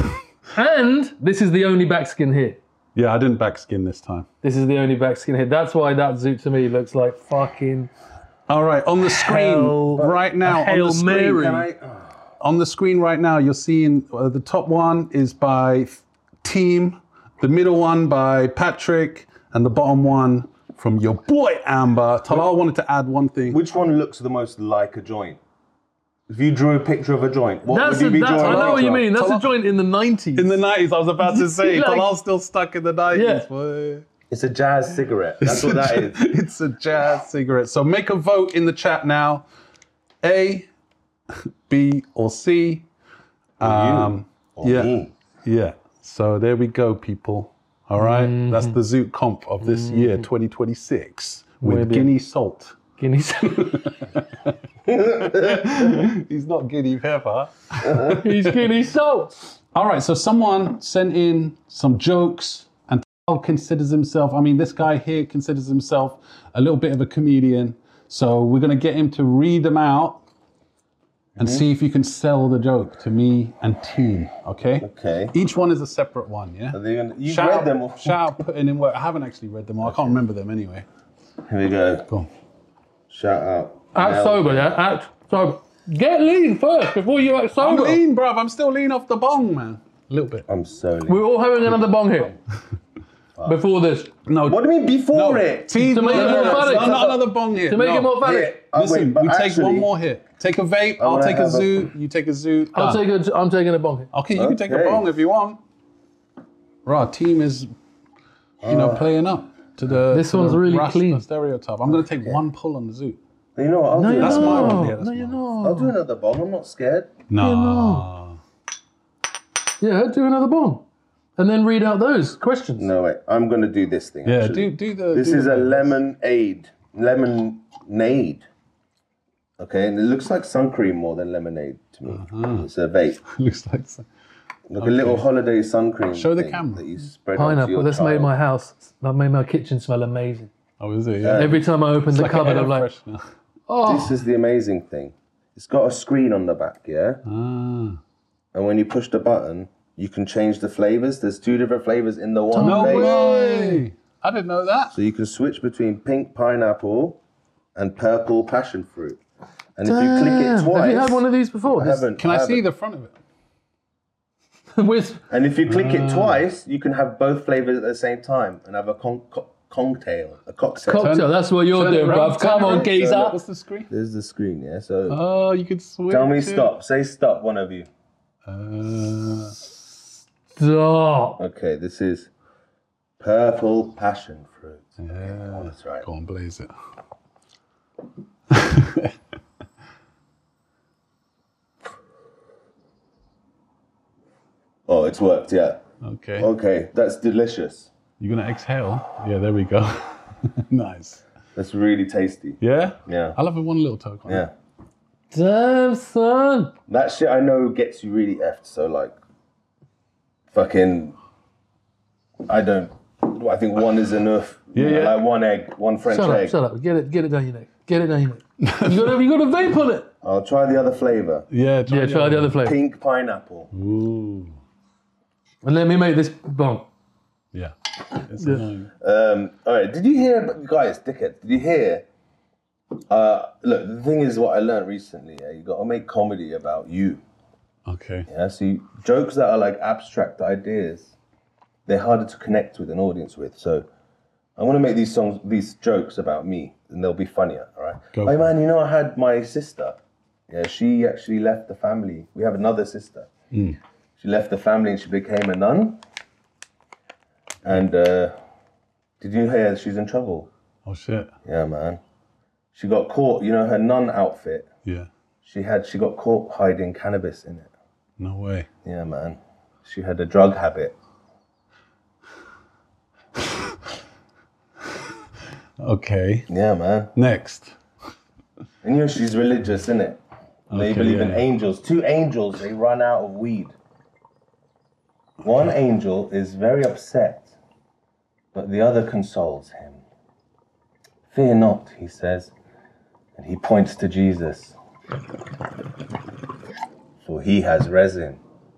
And this is the only backskin here. Yeah, I didn't backskin this time. This is the only backskin here. That's why that zoot to me looks like fucking All right, on the screen Hail- right now. On Hail the screen, Mary. Can I- on the screen right now, you're seeing uh, the top one is by Team, the middle one by Patrick, and the bottom one from your boy Amber. Talal wanted to add one thing. Which one looks the most like a joint? If you drew a picture of a joint, what That's would you a, be that's, drawing? I know a what you picture of? mean. That's a joint in the nineties. In the nineties, I was about to say, Like- Talal's still stuck in the nineties. Yeah. boy. It's a jazz cigarette. That's what that is. It's a jazz cigarette. So make a vote in the chat now. A, B, or C. Um, Or yeah, me. yeah. So there we go, people. All right, that's the Zoot comp of this year, twenty twenty-six, Muy with bien. Guinea salt. Guineas. He's not Guinea pepper. He's Guinea salt. All right, so someone sent in some jokes, and Tal considers himself, I mean, this guy here considers himself a little bit of a comedian. So we're going to get him to read them out and see if you can sell the joke to me and team, okay? Okay. Each one is a separate one, yeah? Are they gonna, you've Shout read out, them all. shout out putting in work. I haven't actually read them all. I can't remember them anyway. Here we go. Go on. Shout out. Act Mel. sober, yeah? Act sober. Get lean first before you act I'm sober. lean, bruv. I'm still lean off the bong, man. A little bit. I'm so lean. We're all having another bong here. Before this. No. What do you mean before No. it? Team, To make no, it no, more no, funny. no, not another bong here. To make no. it more funny. Yeah. Oh, Listen, wait, but we take actually, one more hit. Take a vape. I'll wanna take a have a- zoot. You take a zoot. I'll Done. take a, I'm taking a bong here. Okay, you can take a Okay. bong if you want. Right, team is, you know, playing up to the. This to one's the really Rasta clean. stereotype. I'm going to take one pull on the zoot. You know what? I'll do you're That's another my not. one. Yeah, that's no, you're mine. not. I'll do another bong. I'm not scared. No. Yeah, do another bong. And then read out those questions. No, wait. I'm going to do this thing. Yeah, actually. do do the. This do is the a bits. lemonade. Lemonade. Okay, and it looks like sun cream more than lemonade to me. Uh-huh. It's a vape. Looks like. So. Like a little holiday sun cream. Show the thing camera. That you spread onto Pineapple. your That's made child. my house. That made my kitchen smell amazing. Oh, is it? Yeah. Every time I open the Like a cupboard, air I'm like, freshener. oh. This is the amazing thing. It's got a screen on the back, yeah? Ah. And when you push the button, you can change the flavors. There's two different flavors in the one No vape. way! I didn't know that. So you can switch between pink pineapple and purple passion fruit. And if you click it Damn. twice, Have you had one of these before? I haven't. Can I, see haven't. the front of it? With, And if you click Ah. it twice, you can have both flavors at the same time and have a con- co- cocktail, a cocktail. cocktail, that's what you're Turn it doing, around, bruv. turn Come it on, around. geezer. What's the screen? There's the screen, yeah? So Oh, you could switch. tell me it. stop. Say stop, one of you. Uh, Stop. Okay, this is purple passion fruit. yeah. That's right. Go on, blaze it. Oh, it's worked, yeah. Okay. Okay, that's delicious. You're gonna exhale? Yeah, there we go. Nice. That's really tasty. Yeah? Yeah. I'll have a one little toke on Yeah. it. Damn, son. That shit I know gets you really effed. So like, fucking, I don't. I think one is enough. Yeah, You know, yeah. Like one egg, one French Shut egg. up, shut up. Get it, get it down your neck. Get it down your neck. You got, a, you got a vape on it. I'll try the other flavor. Yeah, try Yeah, try the other flavour. Pink pineapple. Ooh. And let me make this bong. Yeah. It's annoying. Um, all right. Did you hear, guys, dickhead? Did you hear? Uh, look, the thing is, what I learned recently. Yeah, you got to make comedy about you. Okay. Yeah. So you, jokes that are like abstract ideas, they're harder to connect with an audience with. So I want to make these songs, these jokes about me, and they'll be funnier. All right. Go Hey for man, you know I had my sister. Yeah, she actually left the family. We have another sister. Mm. She left the family and she became a nun. And uh, did you hear she's in trouble? Oh shit. Yeah, man. She got caught. You know her nun outfit. Yeah. She had. She got caught hiding cannabis in it. No way. Yeah, man. She had a drug habit. Okay. Yeah, man. Next. And you know she's religious, innit? They Okay, believe yeah, in yeah. angels. Two angels. They run out of weed. One angel is very upset, but the other consoles him. Fear not, he says, and he points to Jesus. For he has resin.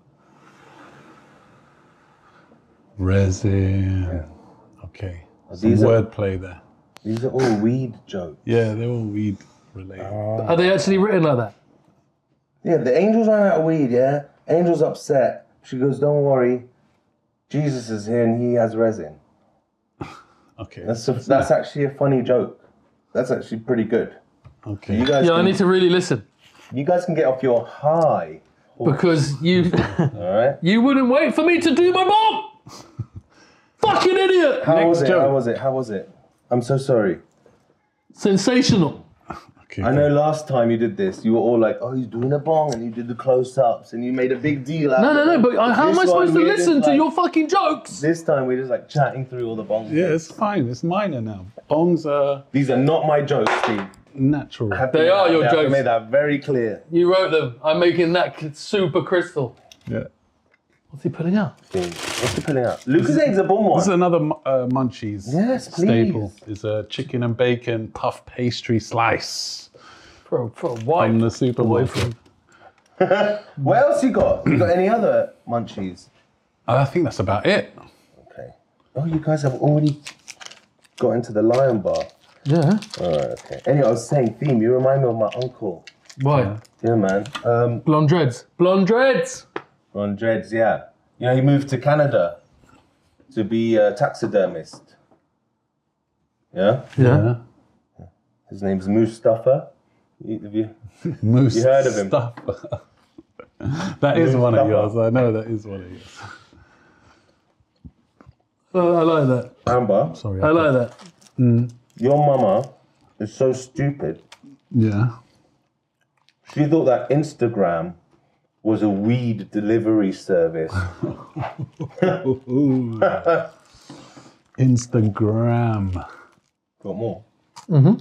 Resin. Okay. Some These are- wordplay there. These are all weed jokes. Yeah, they're all weed related. Are they actually written like that? Yeah, the angel's run out of weed, yeah? Angel's upset. She goes, don't worry. Jesus is here and he has resin. Okay. That's a, that's actually a funny joke. That's actually pretty good. Okay. You guys Yeah, I can, need to really listen you guys can get off your high. because you Alright? you wouldn't wait for me to do my bomb. Fucking idiot! How was it? joke. How was it? How was it? I'm so sorry. Sensational. Okay. I know last time you did this, you were all like, oh, he's doing a bong, and you did the close-ups, and you made a big deal out No, of no, it. no. But I- how am I This supposed one, to we're listen just to like- your fucking jokes? This time we're just like chatting through all the bongs. Yeah, it's fine. It's minor now. Bongs are These are not my jokes, Steve. natural. I have to They make are that- your I have to jokes. make that very clear. You wrote them. I'm making that super crystal. Yeah. What's he putting out? What's he putting out? Lucasades a bomb one. This is another uh, Munchies Yes, please. staple. Is a chicken and bacon puff pastry slice For, for a white from the supermarket. What else you got? You got any other munchies? I think that's about it. Okay. Oh, you guys have already got into the Lion Bar. Yeah. All right, okay. Anyway, I was saying, theme, you remind me of my uncle. Why? Yeah, man. Um, Blonde dreads. Blonde dreads. Ron Dreads, yeah. You know, he moved to Canada to be a taxidermist. Yeah? Yeah. His name's Mustafa. You- Have you? Moose You heard of him? stuff. That is Moose one of stuff. yours. I know that is one of yours. Oh, I like that. Amber, Sorry. I like that. your mama is so stupid. Yeah. She thought that Instagram was a weed delivery service. Instagram. Got more? Mm-hmm.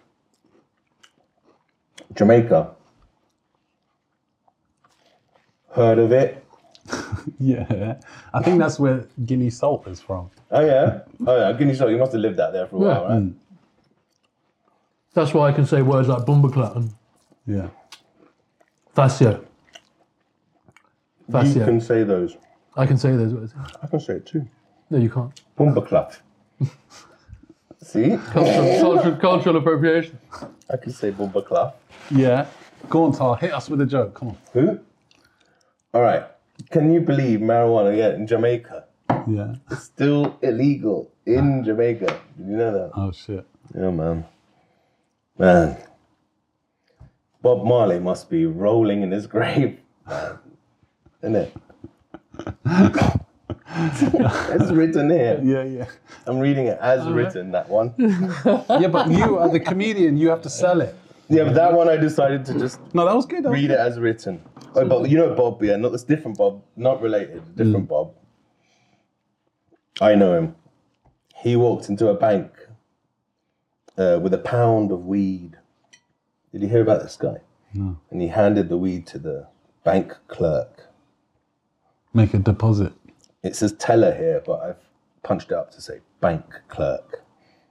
Jamaica. Heard of it? Yeah. I think that's where Guinea salt is from. Oh, yeah? Oh, yeah. Guinea salt. You must have lived out there for a while, Yeah. right? That's why I can say words like bumbleclat and Yeah. fascio. You Fascio. can say those. I can say those words. I can say it too. No, you can't. Bumbaclap. See? Cultural, cultural, cultural appropriation. I can say Bumbaclap. Yeah. Go on, Tar. Hit us with a joke. Come on. Who? All right. Can you believe marijuana, yeah, in Jamaica? Yeah. It's still illegal in Jamaica. Did you know that? Oh, shit. Yeah, man. Man. Bob Marley must be rolling in his grave, man. Isn't it? It's written here. Yeah, yeah. I'm reading it as written, that one. Yeah, but you are the comedian. You have to sell it. Yeah, but that one I decided to just No, that was good. That was read good. it as written. Oh, but you know Bob, yeah, not this different Bob, not related, different Bob. I know him. He walked into a bank uh, with a pound of weed. Did you hear about this guy? No. And he handed the weed to the bank clerk. Make a deposit. It says teller here, but I've punched it up to say bank clerk.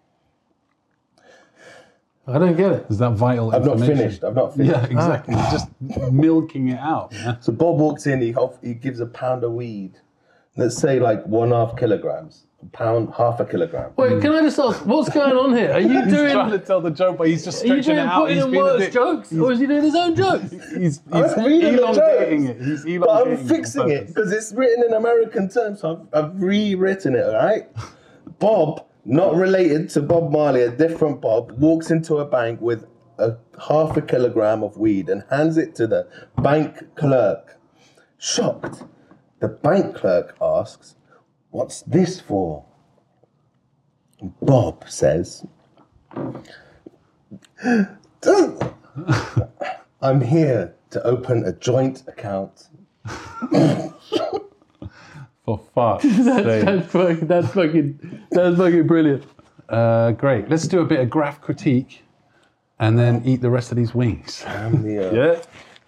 I don't get it. Is that vital I've not information? finished. I've not finished. Yeah, exactly. Just milking it out. Man. So Bob walks in, he, off, he gives a pound of weed. Let's say like one half kilograms. A pound, half a kilogram. Wait, can I just ask, what's going on here? Are you He's doing... trying to tell the joke, but he's just Are you stretching doing it out. putting He's in being a worse bit- jokes? Or is he doing his own jokes? He's, he's I'm reading the elongating jokes, it. He's elongating but I'm it on fixing it purpose. because it's written in American terms. So I've, I've rewritten it, all right? Bob, not related to Bob Marley, a different Bob, walks into a bank with a half a kilogram of weed and hands it to the bank clerk. Shocked, the bank clerk asks, "What's this for?" Bob says, "I'm here to open a joint account." For fuck's That's, sake. that's, fucking, that's, fucking, that's fucking brilliant. Uh, great. Let's do a bit of graph critique and then eat the rest of these wings. I'm the, uh, Yeah.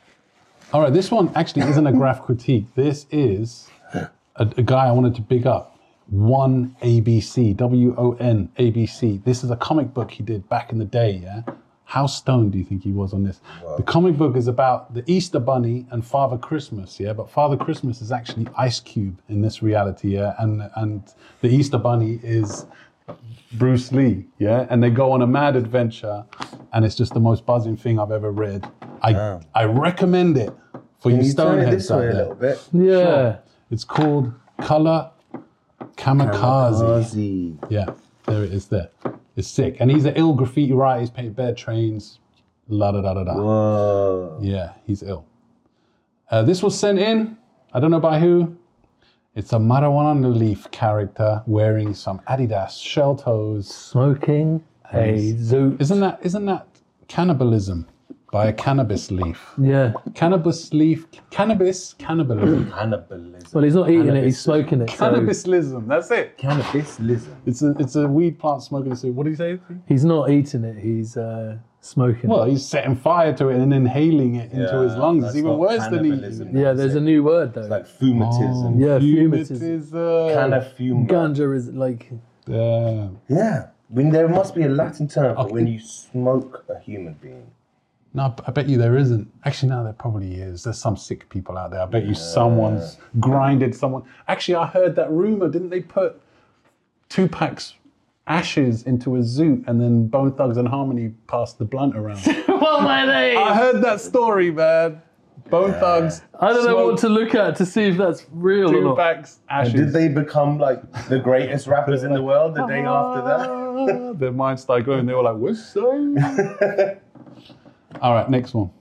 All right, this one actually isn't a graph critique. This is a, a guy I wanted to big up. One A B C, W O N A B C. This is a comic book he did back in the day, yeah? How stoned do you think he was on this? Wow. The comic book is about the Easter Bunny and Father Christmas, yeah? But Father Christmas is actually Ice Cube in this reality, yeah? And, and the Easter Bunny is Bruce Lee, yeah? And they go on a mad adventure, and it's just the most buzzing thing I've ever read. I Wow. I recommend it for Can you you turn it stoneheads this out way a there. little bit? Yeah. Sure. It's called Color Kamikaze. Kamikaze. Yeah, there it is there. It's sick. And he's an ill graffiti writer. He's painted bad trains. La da da da da. Whoa. Yeah, he's ill. Uh, this was sent in. I don't know by who. It's a marijuana leaf character wearing some Adidas shell toes. Smoking a zoot. Isn't that isn't that cannibalism by a cannabis leaf? Yeah. Cannabis leaf. Cannabis cannibalism. Cannibalism. Well, he's not eating it, he's smoking it. So Cannabislism. That's it. Cannabislism. It's a it's a weed plant smoking. So what do you say? he's not eating it, he's uh, smoking Well, it. he's setting fire to it and inhaling it into Yeah, his lungs. It's that's even not worse than cannibalism. eating. Yeah, there's a new word though. It's like fumatism. Yeah, Fumatism. Canafuma. Ganja is like... Yeah. Yeah. I mean, there must be a Latin term for when you smoke a human being. No, I bet you there isn't. Actually, no, there probably is. There's some sick people out there. I bet you someone's grinded someone. Actually, I heard that rumor. Didn't they put Tupac's ashes into a zoot and then Bone Thugs and Harmony passed the blunt around? What were they? I heard that story, man. Bone Thugs. I don't know what smoked to look at to see if that's real or not. Tupac's ashes. And did they become like the greatest rappers in the world the day after that? Their minds started going. They were like, "What's up?" All right, next one.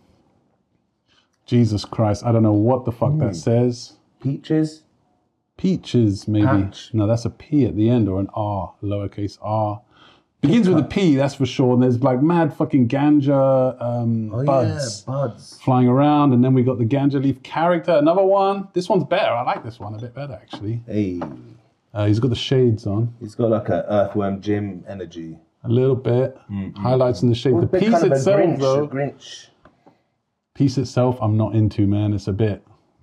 Jesus Christ, I don't know what the fuck that says. Peaches? Peaches, maybe. Patch. No, that's a P at the end or an R, lowercase r. Begins with a P, that's for sure. And there's like mad fucking ganja um, Oh buds yeah, buds. flying around. And then we got the ganja leaf character. Another one. This one's better. I like this one a bit better, actually. Hey, Uh, he's got the shades on. he's got like a Earthworm Jim energy. A little bit. Highlights in the shade. The Bit piece kind of a itself, Grinch, though. a Grinch. Piece itself, I'm not into, man. It's a bit.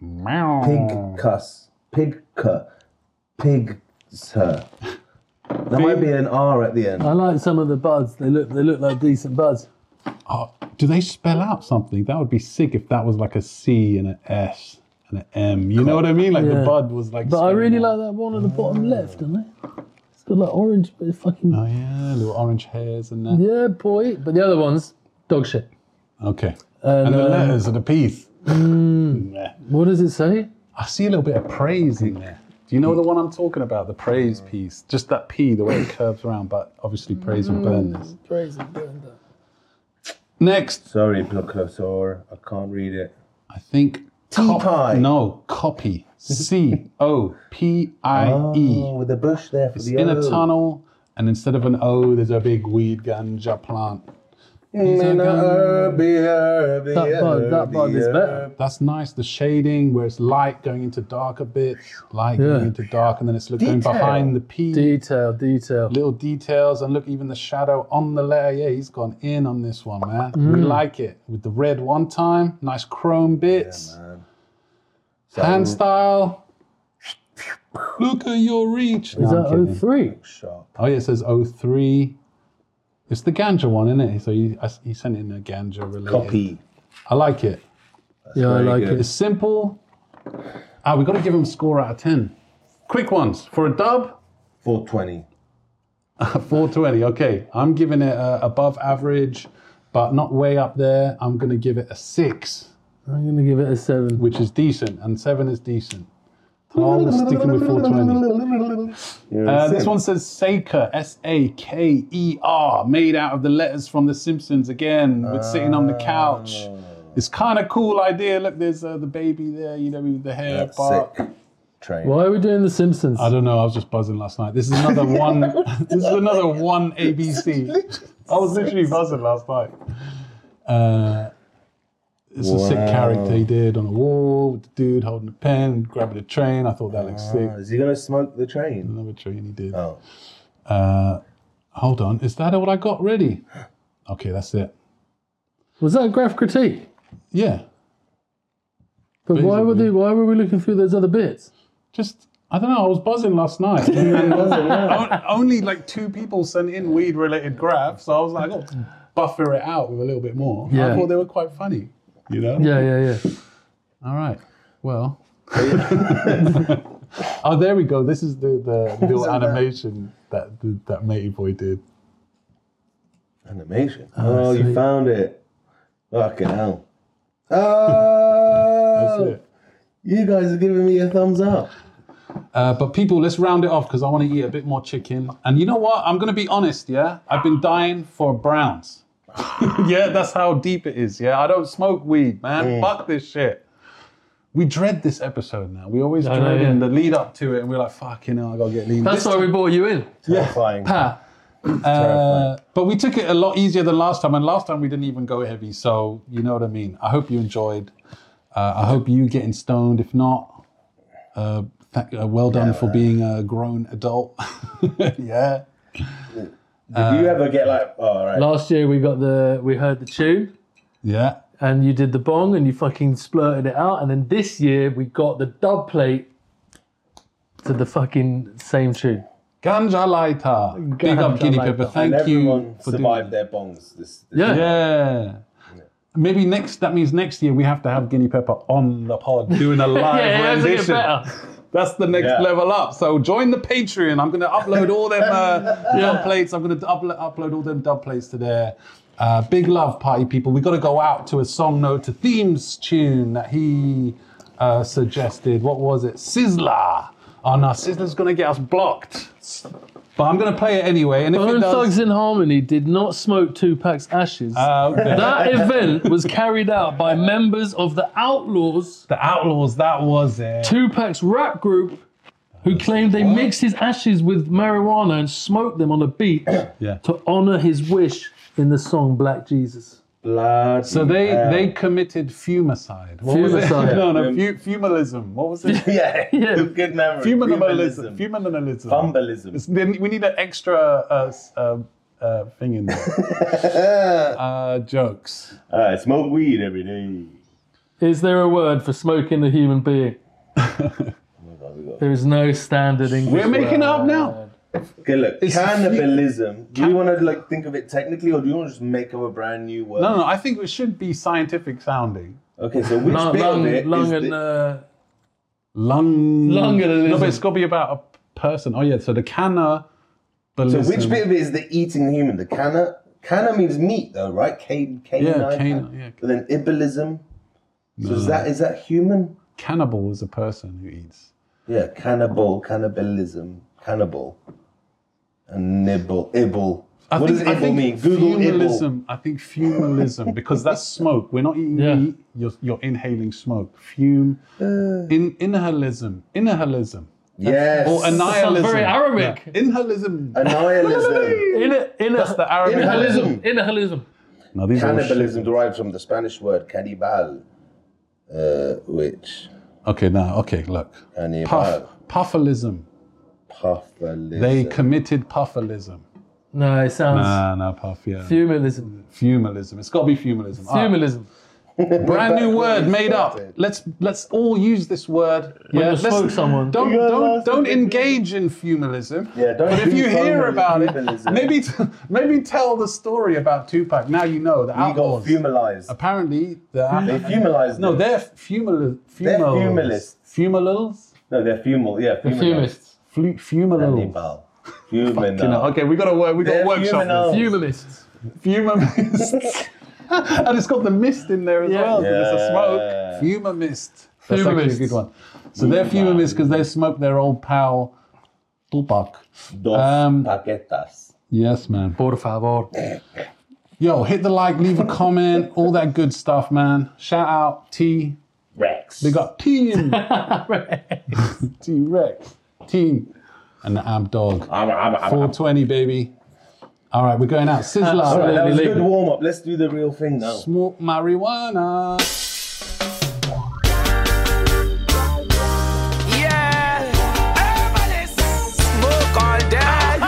Pig cuss. Pig cut. Pig sir. There might be an R at the end. I like some of the buds. They look they look like decent buds. Oh, do they spell out something? That would be sick if that was like a C and an S and an M. You know what I mean? Like the Yeah. bud was like. But I spelling really out. like that one at the bottom left, don't they? It's got like orange, but it's fucking... Oh yeah, little orange hairs and that. Yeah, boy. But the other one's dog shit. Okay. And, And the um, letters of the piece. Nah. What does it say? I see a little bit of praise in there. Do you know the one I'm talking about? The praise piece. Just that P, the way it curves around, but obviously praise will burn this. Praise and burn that. Next, Sorry, Ploclosaur. I can't read it. I think. Tea pie. No, copy. C O P I E. Oh, with the bush there for It's the in a O. tunnel, and instead of an O, there's a big weed ganja plant. That bud, that bud is better. That's nice. The shading where it's light going into darker bits, light Yeah. going into dark, and then it's looking Detail. behind the P. Detail, detail. Little details, and look, even the shadow on the letter. Yeah, he's gone in on this one, man. Mm. We like it. With the red one time, nice chrome bits. man. Hand style. Look at your reach. Is No, that I'm oh kidding. three? Sharp. Oh, yeah, it says oh three. It's the ganja one, isn't it? So he, I- he sent in a ganja related. Copy. I like it. Yeah, I very like good. it. It's simple. Ah, we've got to give him a score out of ten. Quick ones. For a dub, four twenty. four twenty. Okay, I'm giving it a, above average, but not way up there. I'm going to give it a six, I'm going to give it a seven. which is decent, and seven is decent. I'm sticking with four twenty. Uh, this one says Saker, S A K E R, made out of the letters from The Simpsons again, with sitting on the couch. It's kind of cool idea. Look, there's uh, the baby there, you know, with the hair That's part. sick. Train. Why are we doing The Simpsons? I don't know. I was just buzzing last night. This is another one. This is another one A B C. I was literally buzzing last night. Uh, it's a sick Wow. character he did on a wall with the dude holding a pen, grabbing a train. I thought that looked sick. Ah, is he gonna smoke the train? Another train he did. Oh. Uh, hold on. Is that all I got ready? Okay, that's it. Was that a graph critique? Yeah. But why were Basically. they? Why were we looking through those other bits? Just, I don't know. I was buzzing last night. And on- only like two people sent in weed related graphs. So I was like, oh, buffer it out with a little bit more. Yeah. I thought they were quite funny. You know? Yeah, yeah, yeah. All right. Well. Oh, there we go. This is the, the little animation that that Matey Boy did. Animation. Oh, Oh, you sweet. found it. Fucking hell. Oh, That's it. you guys are giving me a thumbs up. Uh, but people, let's round it off because I want to eat a bit more chicken. And you know what? I'm going to be honest, yeah? I've been dying for Browns. Yeah, that's how deep it is, yeah? I don't smoke weed, man. Fuck this shit. We dread this episode now. We always I dread know, in yeah. the lead up to it and we're like, fucking hell, I got to get lean. That's This why we brought you in, Terrifying. Pat. Uh, but we took it a lot easier than last time, and last time we didn't even go heavy, so you know what I mean. I hope you enjoyed. Uh, I hope you getting stoned. If not, uh, th- uh, well done for being a grown adult. Yeah. Did you ever get like, oh, all right. Last year we got the we heard the tune Yeah. and you did the bong and you fucking splurted it out, and then this year we got the dub plate to the fucking same tune. Ganja lighter. Big up Ganja Guinea lighter. Pepper. And Thank everyone you for doing survived that. their bongs. This, this Yeah. Yeah. Maybe next. That means next year we have to have Guinea Pepper on the pod doing a live Yeah, it has to get rendition. better. That's the next Yeah. level up. So join the Patreon. I'm going to upload all them uh, dub plates. I'm going to upload, upload all them dub plates to there. Uh, big love, party people. We got to go out to a song note, to Themes tune that he uh, suggested. What was it? Sizzler. Oh no, Sizzler's going to get us blocked. But I'm going to play it anyway. And if Bone it does, Thugs in Harmony did not smoke Tupac's ashes. uh, okay. That event was carried out by members of the Outlaws, the Outlaws. That was it. Tupac's rap group, who claimed they mixed his ashes with marijuana and smoked them on a beach Yeah. to honor his wish in the song Black Jesus. blood. So they hell. they committed fumicide. What was Fumicide. it? No, no, fu- fumalism. What was it? yeah, Yeah. good memory. Fuminalism. Fuminalism. Fumbalism. It's- then we need an extra uh, s- uh, uh, thing in there. uh, jokes. All right, smoke weed every day. Is there a word for smoking a human being? There is no standard English We're making it word. up now. Okay, look, It's cannibalism. Do you want to like think of it technically, or do you want to just make up a brand new word? No, no, I think it should be scientific sounding. Okay, so which Lung, bit lung, of it lung is and the, uh, Lung. Lungalism. No, but it's got to be about a person. Oh, yeah, so the canna. so which bit of it is the eating human? The canna. Canna means meat, though, right? Can, canine. Yeah, can, yeah. But then ibalism. So is that is that human? Cannibal is a person who eats. Yeah, cannibal, cannibalism, cannibal, and nibble, ibble. I what think, does I ibble think mean? Google ibble. fumalism. I think fumalism because that's smoke. We're not eating Yeah. meat. You're, you're inhaling smoke. Fume. In inhalism. Inhalism. Yes. Or annihilism. very Arabic. Yeah. Inhalism. Annihilism. in a, in a, That's the Arabic. Inhalism. Inhalism. No, these are all Cannibalism shit. derives from the Spanish word cannibal, uh, which Okay, now, okay, look. cannibal, Puff, puffalism. puffalism. They committed puffalism. No, it sounds Nah, no, puff, yeah. fumalism. Fumalism. It's got to be fumalism. All right. Fumalism. Brand new Back word when we made up. started. Let's let's all use this word. When Yeah, you let's- smoke someone. Don't You guys don't are don't something- engage in fumalism. Yeah, don't But if do you hear fumalism, about it, fumalism. maybe t- maybe tell the story about Tupac. Now you know the You got outlaws. fumalized. Apparently, the They fumalized. no, it. they're fumal They're fumals. fumalists. Fumalils. No, they're fumal. Yeah, The fumalist. fumists. Flu- Fumalils. Cannibal. Fuminal. You know, okay, we got to work. We got They're to workshop fuminals. this. Fumalists. Fumamists. And it's got the mist in there as Yeah. well. 'Cause It's a Yeah. smoke. Fumamist. That's actually a Fumamists. good one. So they're fumamists because they smoke their old pal Tupac. Dos Um, paquetas. Yes, man. Por favor. Yo, hit the like, leave a comment, all that good stuff, man. Shout out T. Rex. They got Team. T Rex. Team. And the Amp Dog. I'm, I'm, I'm, four twenty, baby. All right, we're going out. Sizzler. All right, that was a Absolutely. good warm up. Let's do the real thing now. Smoke marijuana. Yeah, herbalist, smoke all day.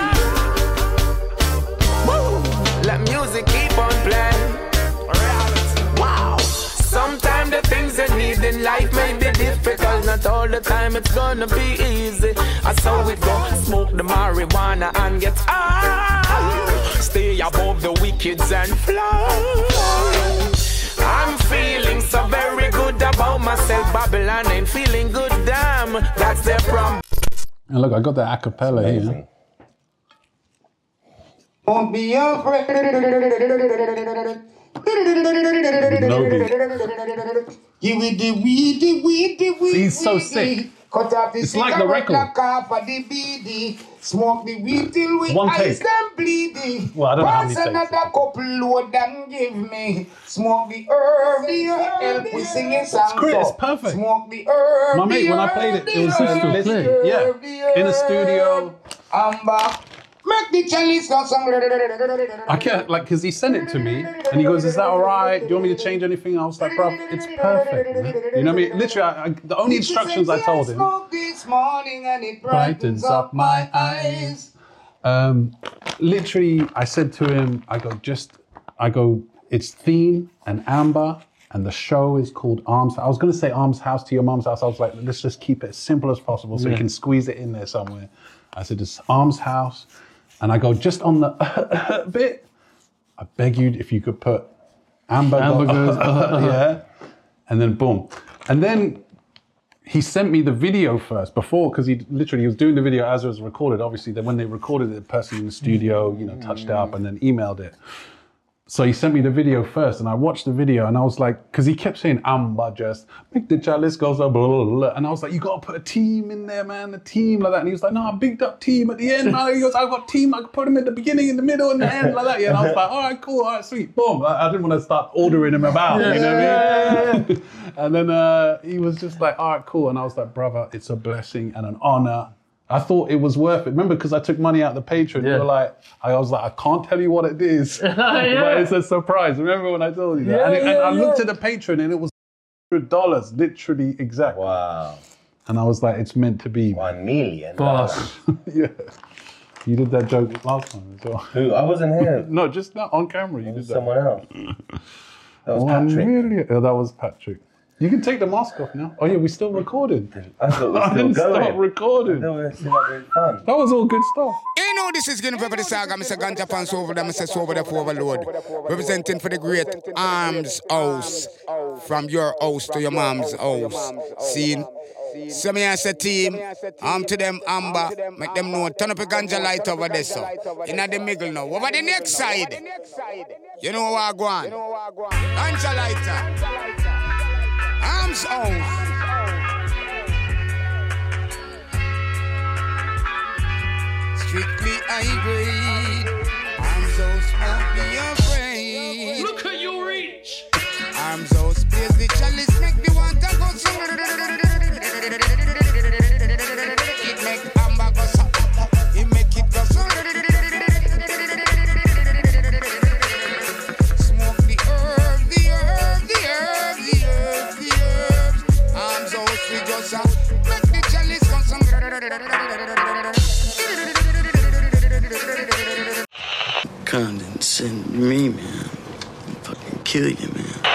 Woo, let music keep on playing. Wow, sometimes the things you need in life may be difficult. Not all the time it's gonna be easy. And so we go smoke the marijuana and get high. Stay above the wickeds and fly. I'm feeling so very good about myself. Babylon ain't feeling good, damn. That's their problem. And look, I got the acapella here. Don't be afraid. You with the weedy, weedy, weedy. He's so sick. Cut off the It's like the record. Knock off of the beady. Smoke the weed till we One eyes take. them bleedy. Well, I don't know how many Pass takes. another couple load and give me. Smoke the herb, the herb. We sing a song. Chris, so. it's perfect. Smoke the herb. My mate, the when I herb, played it, the it was herb, crystal the clear. herb, Yeah. the In a herb. studio. Amber. Make the chalice go song. I can't, like, because he sent it to me and he goes, is that all right? Do you want me to change anything? I was like, bro, it's perfect, man. You know what I mean? Literally, I, I, the only instructions I told him, Smoke this morning and it brightens up my eyes. Um, literally, I said to him, I go, just, I go, it's theme and amber and the show is called Arms. I was going to say Arms House to your mum's house. I was like, let's just keep it as simple as possible so you can squeeze it in there somewhere. I said, it's Arms House. And I go, just on the bit, I beg you if you could put Amber, Amber go- goes, uh, yeah, and then boom. And then he sent me the video first before, because he literally he was doing the video as it was recorded. Obviously, then when they recorded it, the person in the studio, you know, touched it up and then emailed it. So he sent me the video first, and I watched the video, and I was like, because he kept saying Amber, just make the chalice go so blah, blah, blah, and I was like, you gotta put a team in there, man, a team like that. And he was like, no, I bigged up team at the end, man. He goes, I got team, I could put him in the beginning, in the middle, and the end, like that. Yeah, and I was like, all right, cool, all right, sweet, boom. I, I didn't want to start ordering him about, you know what I mean? And then uh, he was just like, all right, cool, and I was like, brother, it's a blessing and an honor. I thought it was worth it. Remember, because I took money out of the Patreon, Yeah. you were like, I was like, I can't tell you what it is, but it's a surprise. Remember when I told you that? Yeah, and, it, and yeah, I looked yeah. at the Patreon and it was one hundred dollars, literally exact. Wow. And I was like, it's meant to be. One million. Boss. Yeah. You did that joke last time as well. Who? I wasn't here. No, just not on camera. You did that. Someone else. That was One Patrick. million. Oh, that was Patrick. You can take the mask off now. Oh yeah, we still recorded. I thought we were I still didn't going. stop recording. No, we're still having fun. That was all good stuff. You know this is Guinea Pepper the Saga, Mister Ganja fans over there, Mister Sober the Overload. Representing for the great Arms House. From your house to your mom's house. Seen? So me as a team, arm to them Amber, make them know, turn up a ganja light over there, so. In the middle now. Over the next side. You know what I go on? Ganja lighter. Arms House. Strictly high grade. Arms House, won't be afraid. Look at you reach. Arms House, blaze the chalice, make the water go so. It make amber go so. It make it go so. Smoke condescend me, man. Fucking kill you, man.